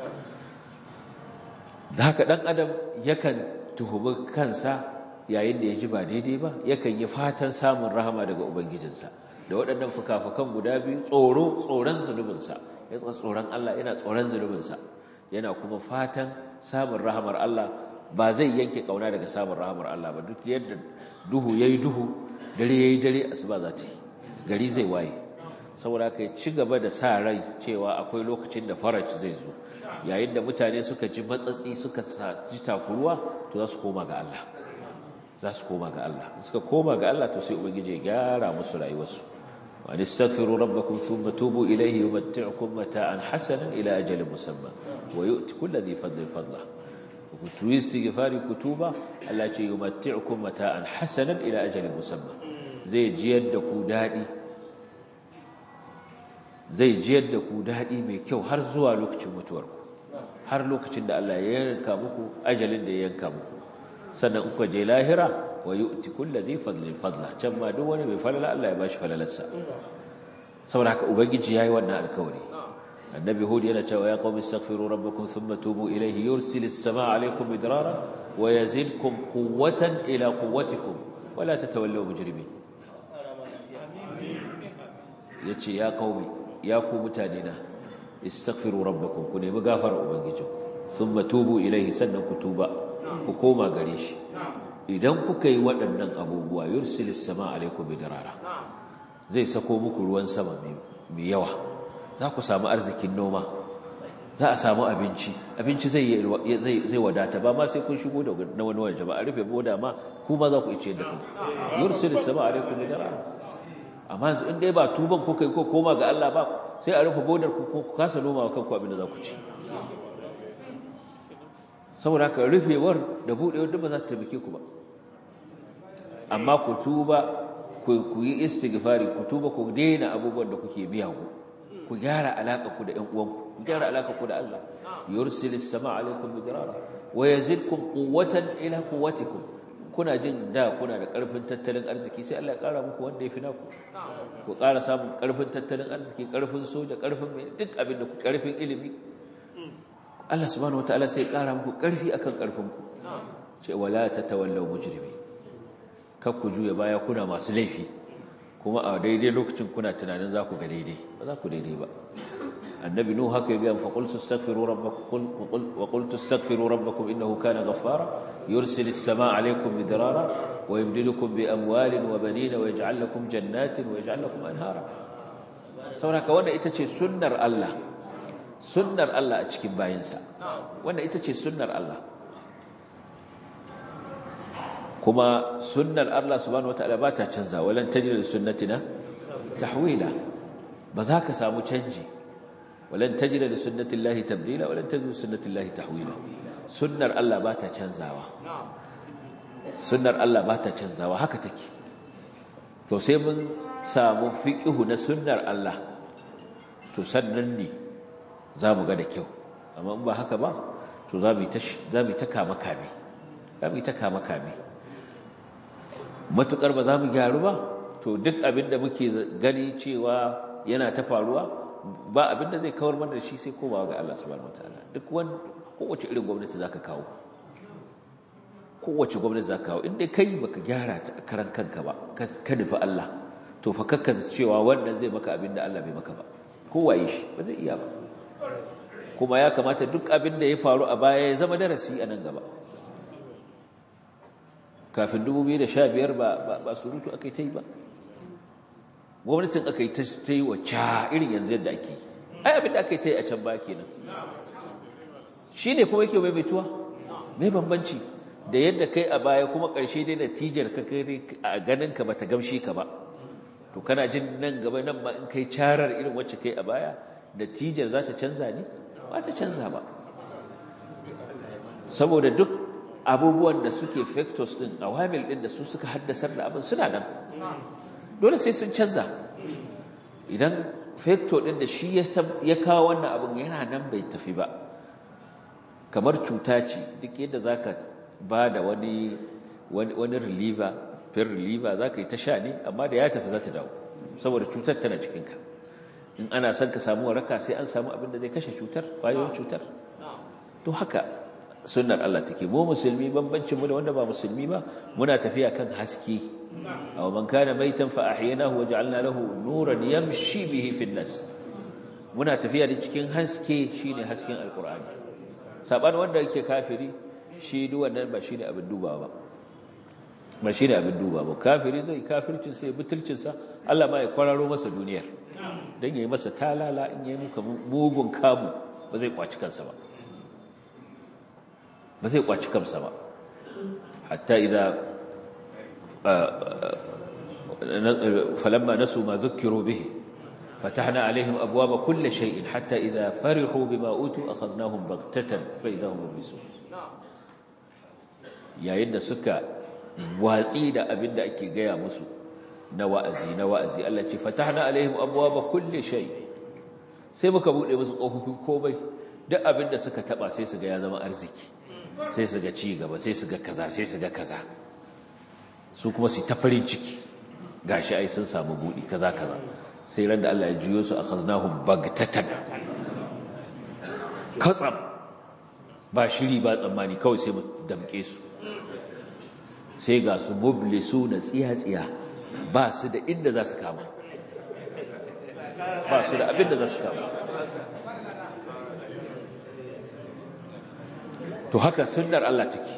da haka dan adam yakan tuhumi kansa yayin da ya ji ba daidai ba yakan yi fatan samun rahama daga ubangijinsa da waɗannan fukafukan guda biyu tsoro tsoron zunubinsa ya tsoron Allah yana tsoron zunubinsa yana kuma fatan samun rahamar Allah ba zai yanke kauna daga samun rahamar Allah ba duk yadda duhu yayi duhu dare yayi dare asuba za ta yi gari zai waye saboda kai ci gaba da sa rai cewa akwai lokacin da faraj zai zo yayin da mutane suka ji matsatsi suka ji takuruwa to za su koma ga Allah za su koma ga Allah suka koma ga Allah to sai ubangiji ya gyara musu rayuwarsu wa nastaghfiru rabbakum thumma tubu ilayhi yumatti'ukum mata'an hasanan ila ajalin musamma wa yu'ti kulli dhi fadlin fadlah ku tuyi istighfari kutuba Allah ce yumatti'ukum mata'an hasanan ila ajalin musamma zai jiyar da ku dadi zai jiyar da ku dadi mai kyau har zuwa lokacin mutuwarku har lokacin da Allah ya yanka muku ajalin da ya yanka muku sannan kuka je lahira wa yu'ti kulli dhi fadlin fadla can ma duk wani mai falala Allah ya bashi falalarsa saboda haka ubangiji yayi wannan alkawari annabi hud yana cewa ya qaumi astaghfiru rabbakum thumma tubu ilayhi yursilis samaa alaykum midrara wa yazidkum quwwatan ila quwwatikum wa la tatawallaw mujrimin yace ya qaumi ya ku mutane na istaghfiru rabbakum ku nemi gafara ubangiji thumma tubu ilayhi sannan ku tuba ku koma gare shi idan kuka yi waɗannan abubuwa yursilis sama alaikum bidarara zai sako muku ruwan sama mai yawa za ku samu arzikin noma za a samu abinci abinci zai zai wadata ba ma sai kun shigo da na wani waje ba a rufe boda ma kuma za ku ice da ku yursilis sama alaikum bidarara amma in dai ba tuban kuka yi ko koma ga Allah ba sai a rufe bodar ku ku kasa noma wa kanku abin da za ku ci saboda haka rufewar da buɗewar duk ba za ta taimake ku ba amma ku tuba ku yi istighfari ku tuba ku daina abubuwan da kuke miyagu ku gyara alaka ku da ƴan uwanku ku gyara alaka ku da Allah yursilis samaa alaikum bidirara wa yazidkum quwwatan ila quwwatikum kuna jin da kuna da ƙarfin tattalin arziki sai Allah ya ƙara muku wanda ya fi naku ku ƙara samun ƙarfin tattalin arziki ƙarfin soja ƙarfin duk abin da ku ƙarfin ilimi Allah subhanahu wataala sai ƙara muku ƙarfi akan ƙarfinku ce wala tatawallaw mujrimi kar ku juya baya kuna masu laifi kuma a daidai lokacin kuna tunanin za ku ga daidai ba za ku daidai ba annabi nuhu haka ya fa qultu astaghfiru rabbakum wa qultu astaghfiru rabbakum innahu kana ghaffara yursilis samaa alaykum midrara wa yumdidukum bi amwalin wa banina wa yaj'al lakum jannatin wa yaj'al lakum anhara saboda wanda ita ce sunnar Allah sunnar Allah a cikin bayinsa wanda ita ce sunnar Allah kuma sunnar Allah subhanahu wataala ba ta canza walan tajid li sunnatina tahwila ba za ka samu canji walan tajid li sunnatillahi tabdila walan tajid li sunnatillahi tahwila sunnar Allah ba ta canzawa sunnar Allah ba ta canzawa haka take to sai mun samu fiqhu na sunnar Allah to sannan ne za mu ga da kyau amma in ba haka ba to za mu ta kama kame za mu ta kama kame matukar ba za mu gyaru ba to duk abin da muke gani cewa yana ta faruwa ba abin da zai kawar mana da shi sai komawa ga Allah subhanahu wataala duk wani kowace irin gwamnati zaka kawo kowace gwamnati zaka kawo in dai kai baka gyara ta karan kanka ba ka nufi Allah to fa kakka cewa wannan zai maka abin da Allah bai maka ba kowaye shi ba zai iya ba kuma ya kamata duk abin da ya faru a baya ya zama darasi a nan gaba kafin dubu biyu da sha biyar ba ba surutu aka yi ta yi ba gwamnatin aka yi ta yi wacce irin yanzu yadda ake yi ai abin da aka yi ta yi a can ba kenan shi ne kuma yake maimaituwa mai bambanci da yadda kai a baya kuma ƙarshe dai natijar ka kai a ganinka ba ta gamshi ka ba to kana jin nan gaba nan ma in kai carar irin wacce kai a baya natijar za ta canza ne ba ta canza ba saboda duk abubuwan da suke factors din awamil din da su suka haddasar da abin suna nan dole sai sun canza idan factor din da shi ya kawo wannan abin yana nan bai tafi ba kamar cuta ce duk yadda zaka ba da wani wani reliever pain reliever zaka yi ta sha ne amma da ya tafi za ta dawo saboda cutar tana cikin ka in ana son ka samu waraka sai an samu abin da zai kashe cutar kwayoyin cutar to haka sunnar Allah take mu musulmi bambancin mu da wanda ba musulmi ba muna tafiya kan haske aw man kana maitan fa ahyaynahu wa ja'alna lahu nuran yamshi bihi fi an-nas muna tafiya da cikin haske shine hasken alqur'ani saban wanda yake kafiri shi duk wannan ba shine abin dubawa ba ba shine abin dubawa ba kafiri zai kafircin sa ya butulcin sa Allah ma ya kwararo masa duniyar dan yayi masa talala in yayi muka mugun kamu ba zai kwaci kansa ba ba zai kwaci kansa ba hatta idza falamma nasu ma zukkiru bihi fatahna alaihim abwaaba kulli shay'in hatta idza farihu bima utu akhadnahum baghtatan fa idahum mublisun yayin da suka watsi da abinda ake gaya musu na wa'azi na wa'azi Allah ce fatahna alaihim abwaaba kulli shay sai muka bude musu kofofin komai duk abinda suka taba sai su ga ya zama arziki sai su ga ci gaba sai su ga kaza sai su ga kaza su kuma su ta farin ciki gashi ai sun samu budi kaza kaza sai ran da Allah ya juyo su akhaznahum bagtatan katsam ba shiri ba tsammani kawai sai mu damke su sai ga su mublisu na tsiya-tsiya ba su da inda za su kama ba su da abin da za su kama to haka sunnar Allah take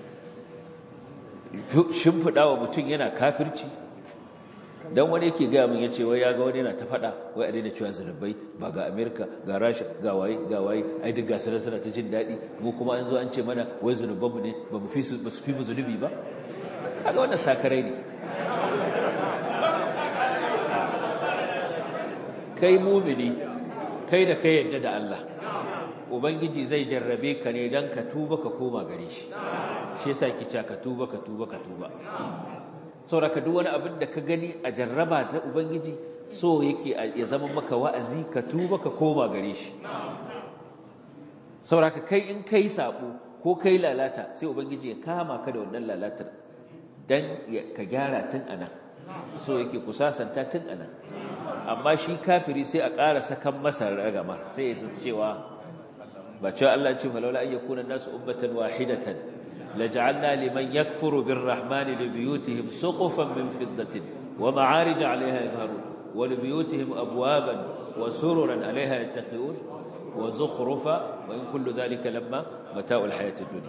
shimfiɗa wa mutum yana kafirci dan wani yake gaya min yace wai ya ga wani yana ta faɗa wai a daina cewa zunubai ba ga America ga Russia ga waye ga waye ai duk ga sanar suna ta jin daɗi mu kuma an zo an ce mana wai zunuban mu ne ba mu fi su ba su fi mu zunubi ba kaga wannan sakarai ne kai mu'mini kai da kai yadda da Allah ubangiji zai jarrabe ka ne dan ka tuba ka koma gare shi shi yasa kice ka tuba ka tuba ka tuba saboda duk wani abin da ka gani a jarraba ta ubangiji so yake ya zama maka wa'azi ka tuba ka koma gare shi saboda kai in kai sabo ko kai lalata sai ubangiji ya kama ka da wannan lalatar dan ka gyara tun anan so yake kusasanta tun anan amma shi kafiri sai a ƙara sakan masa ragamar sai ya cewa ba cewa Allah ya ce falawla an yakuna nasu ummatan wahidatan laj'alna liman yakfuru birrahmani libuyutihim suqufan min fiddatin wa ma'arij 'alayha yadhharun wa libuyutihim abwaban wa sururan 'alayha yattaqun wa zukhrufa wa in kullu dhalika lamma mata'ul hayatid dunya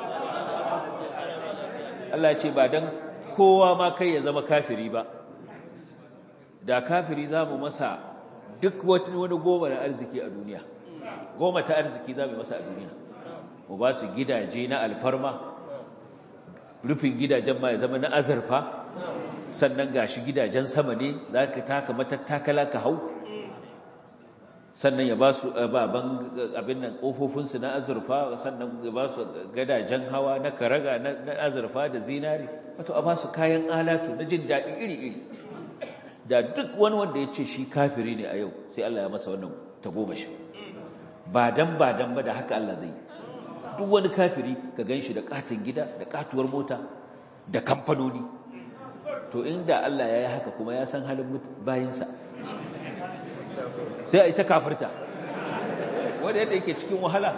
Allah ya ce ba dan kowa ma kai ya zama kafiri ba da kafiri zamu masa duk wani goma na arziki a duniya goma ta arziki za mu masa a duniya mu ba su gidaje na alfarma rufin gidajen ma ya zama na azurfa sannan gashi gidajen sama ne za ka taka matattakala ka hau sannan ya ba su baban abin nan kofofinsu na azurfa sannan ya ba su gadajen hawa na karaga na azurfa da zinari wato a ba su kayan alatu na jin daɗi iri-iri da duk wani wanda ya ce shi kafiri ne a yau sai Allah ya masa wannan tagomashi ba dan ba dan ba da haka Allah zai duk wani kafiri ka ganshi da katin gida da katuwar mota da kamfanoni to inda Allah ya yi haka kuma ya san halin bayinsa sai a ita kafirta wanda yadda yake cikin wahala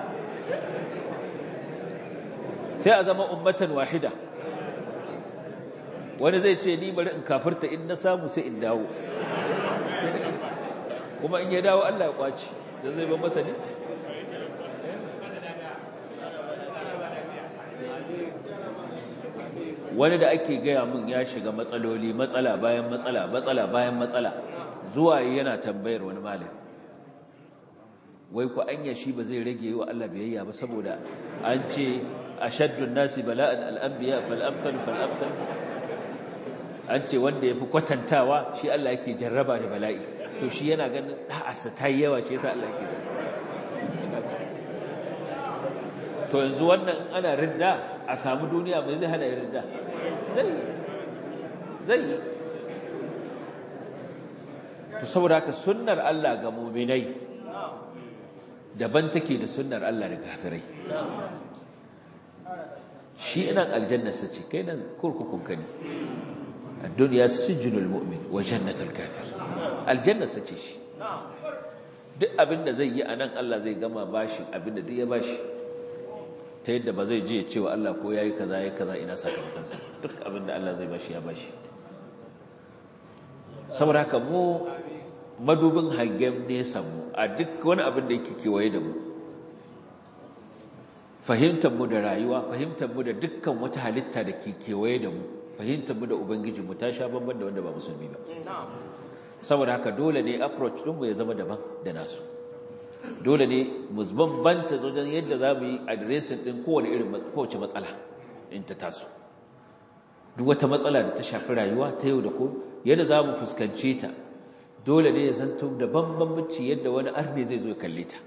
sai a zama ummatan wahida wani zai ce ni bari in kafirta in na samu sai in dawo kuma in ya dawo Allah ya kwaci dan zai ban masa ne wani da ake gaya min ya shiga matsaloli matsala bayan matsala matsala bayan matsala zuwa yana tambayar wani malami wai ku anya shi ba zai rage wa Allah biyayya ba saboda an ce ashaddun nasi bala'an al-anbiya fal amsal fal amsal an ce wanda yafi kwatantawa shi Allah yake jarraba da bala'i to shi yana ganin da'arsa ta yi yawa shi yasa Allah yake to yanzu wannan ana ridda a samu duniya mai zai hana ridda zai zai to saboda haka sunnar Allah ga mu'minai daban take da sunnar Allah da kafirai shi nan aljanna sace kai nan kurkukun kani ad-dunya sijnul mu'min wa jannatul kafir aljanna sace shi duk abinda zai yi anan Allah zai gama bashi abinda duk ya bashi ta yadda ba zai je ya ce wa Allah ko yayi kaza yayi kaza ina sakamakon sa duk abinda Allah zai bashi ya bashi saboda haka mu madubin hangen nesa mu a duk wani abin da yake kewaye da mu fahimtar mu da rayuwa fahimtar mu da dukkan wata halitta da ke kewaye da mu fahimtar mu da ubangiji mu ta sha bamban da wanda ba musulmi ba saboda haka dole ne approach din mu ya zama daban da nasu dole ne mu bambanta wajen yadda za mu yi addressing din kowane irin kowace matsala in ta taso duk wata matsala da ta shafi rayuwa ta yau da ko yadda za mu fuskance ta dole ne ya zanto da bambanci yadda wani arne zai zo ya kalle ta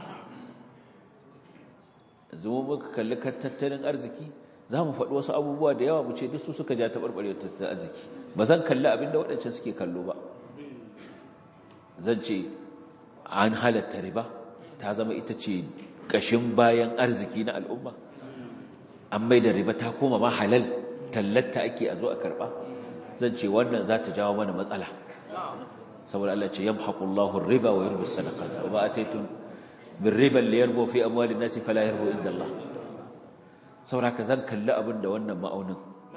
yanzu muka kalli tattalin arziki za mu faɗi wasu abubuwa da yawa mu ce duk su suka ja taɓarɓarewar tattalin arziki ba zan kalli abinda waɗancan suke kallo ba zan ce an halatta riba ta zama ita ce ƙashin bayan arziki na al'umma an mai da riba ta koma ma halal tallata ake a zo a karɓa zan ce wannan za ta jawo mana matsala saboda Allah ce yamhaqullahu ar-riba wa yurbi as-sadaqat wa ma ataytum min riban liyarbu fi amwali an-nasi fala yarbu inda Allah saboda ka zan kalli abin da wannan ma'aunin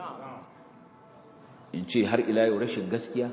in ce har ila yau rashin gaskiya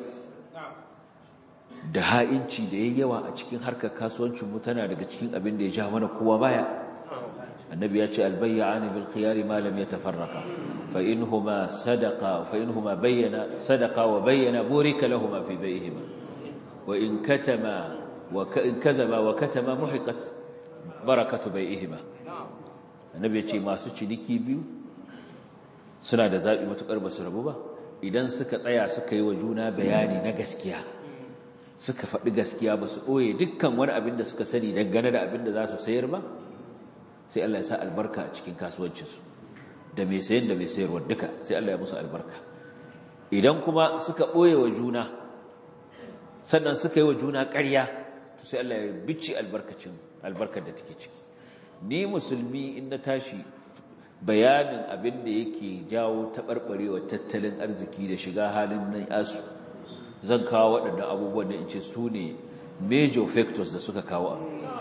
da ha'inci da yayi yawa a cikin harkar kasuwancin mu tana daga cikin abin da ya ja mana kowa baya annabi ya ce al-bay'ani bil khiyari ma lam yatafarraqa fa inhuma sadaqa fa inhuma bayyana sadaqa wa bayyana burika lahumu fi bay'ihima wa in katama wa in kadhaba wa katama muhiqat barakatu bay'ihima annabi ya ce masu ciniki biyu suna da zabi matukar basu rabu ba idan suka tsaya suka yi wa juna bayani na gaskiya suka faɗi gaskiya ba su ɓoye dukkan wani abin da suka sani dangane da abin da za su sayar ba sai Allah ya sa albarka a cikin kasuwancinsu da mai sayan da mai sayarwa duka sai Allah ya musu albarka idan kuma suka ɓoye wa juna sannan suka yi wa juna ƙarya to sai Allah ya bici albarkacin albarkar da take ciki ni musulmi in na tashi bayanin abin da yake jawo taɓarɓarewa tattalin arziki da shiga halin nan asu zan kawo waɗannan abubuwan da in ce su ne major factors da suka kawo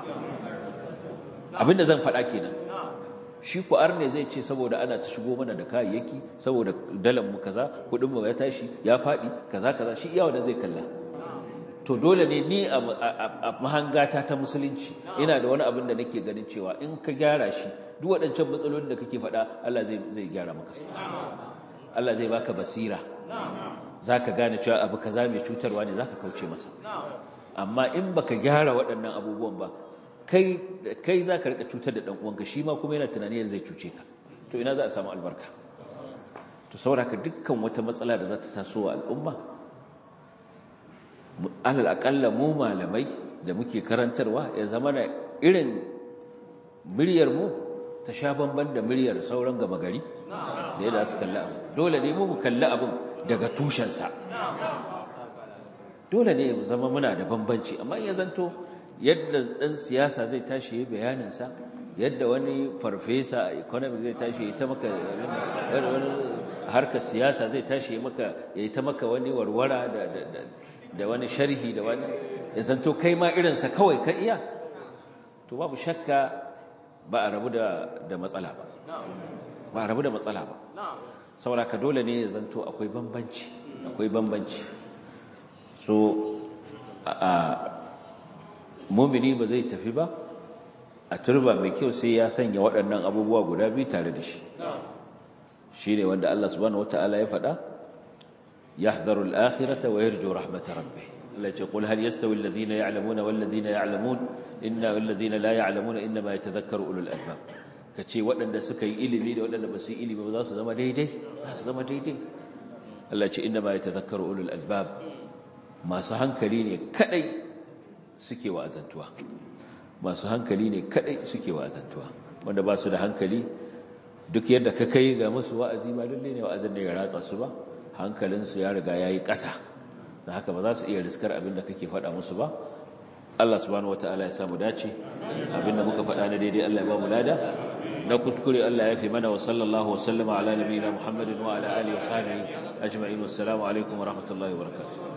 abinda zan faɗa kenan shi ku arne zai ce saboda ana ta shigo mana da kayayyaki saboda dalan mu kaza kudin mu ya tashi ya faɗi kaza kaza shi iya wanda zai kalla to dole ne ni a mahangata ta musulunci ina da wani abin da nake ganin cewa in ka gyara shi duk waɗancan matsalolin da kake faɗa Allah zai zai gyara maka su Allah zai baka basira zaka gane cewa abu kaza mai cutarwa ne zaka kauce masa amma in baka gyara waɗannan abubuwan ba kai kai zaka rika cutar da dan uwanka shi ma kuma yana tunani zai cuce ka to ina za a samu albarka to saboda dukkan wata matsala da za ta taso wa al'umma alal aqalla mu malamai da muke karantarwa ya zama da irin miryar mu ta sha bamban da miryar sauran gaba gari da yadda su kalla abu dole ne mu mu kalli abin daga tushensa dole ne mu zama muna da bambanci amma in ya zanto yadda ɗan siyasa zai tashi ya bayaninsa yadda wani farfesa a economy zai tashi ya ta maka wani harkar siyasa zai tashi ya maka ya ta maka wani warwara da da da wani sharhi da wani ya zanto kai ma irinsa kawai ka iya to babu shakka ba a rabu da da matsala ba ba a rabu da matsala ba saboda ka dole ne ya zanto akwai bambanci akwai bambanci so a mumini ba zai tafi ba a turba mai kyau sai ya sanya waɗannan abubuwa guda biyu tare da shi shine wanda Allah subhanahu wataala ya faɗa yahdharu al-akhirata wa yarju rahmatar rabbih Allah ya qul hal yastawi alladhina ya'lamuna wal ladina ya'lamun inna wal ladina la ya'lamuna inma yatadhakkaru ulul albab kace waɗanda suka yi ilimi da waɗanda ba su yi ilimi ba za su zama daidai za su zama daidai Allah ce inna ma yatadhakkaru ulul albab masu hankali ne kadai suke wa'azantuwa masu hankali ne kadai suke wa'azantuwa wanda ba su da hankali duk yadda ka kai ga musu wa'azi ba lalle ne wa'azin da ya ratsa su ba hankalinsu ya riga yayi ƙasa da haka ba za su iya riskar abin da kake faɗa musu ba Allah subhanahu wataala ya samu dace abinda muka faɗa na daidai Allah ya ba mu lada na kuskure Allah ya fi mana wa sallallahu wa sallama ala nabiyina Muhammadin wa ala alihi wa sahbihi ajma'in wassalamu alaikum wa rahmatullahi wa barakatuh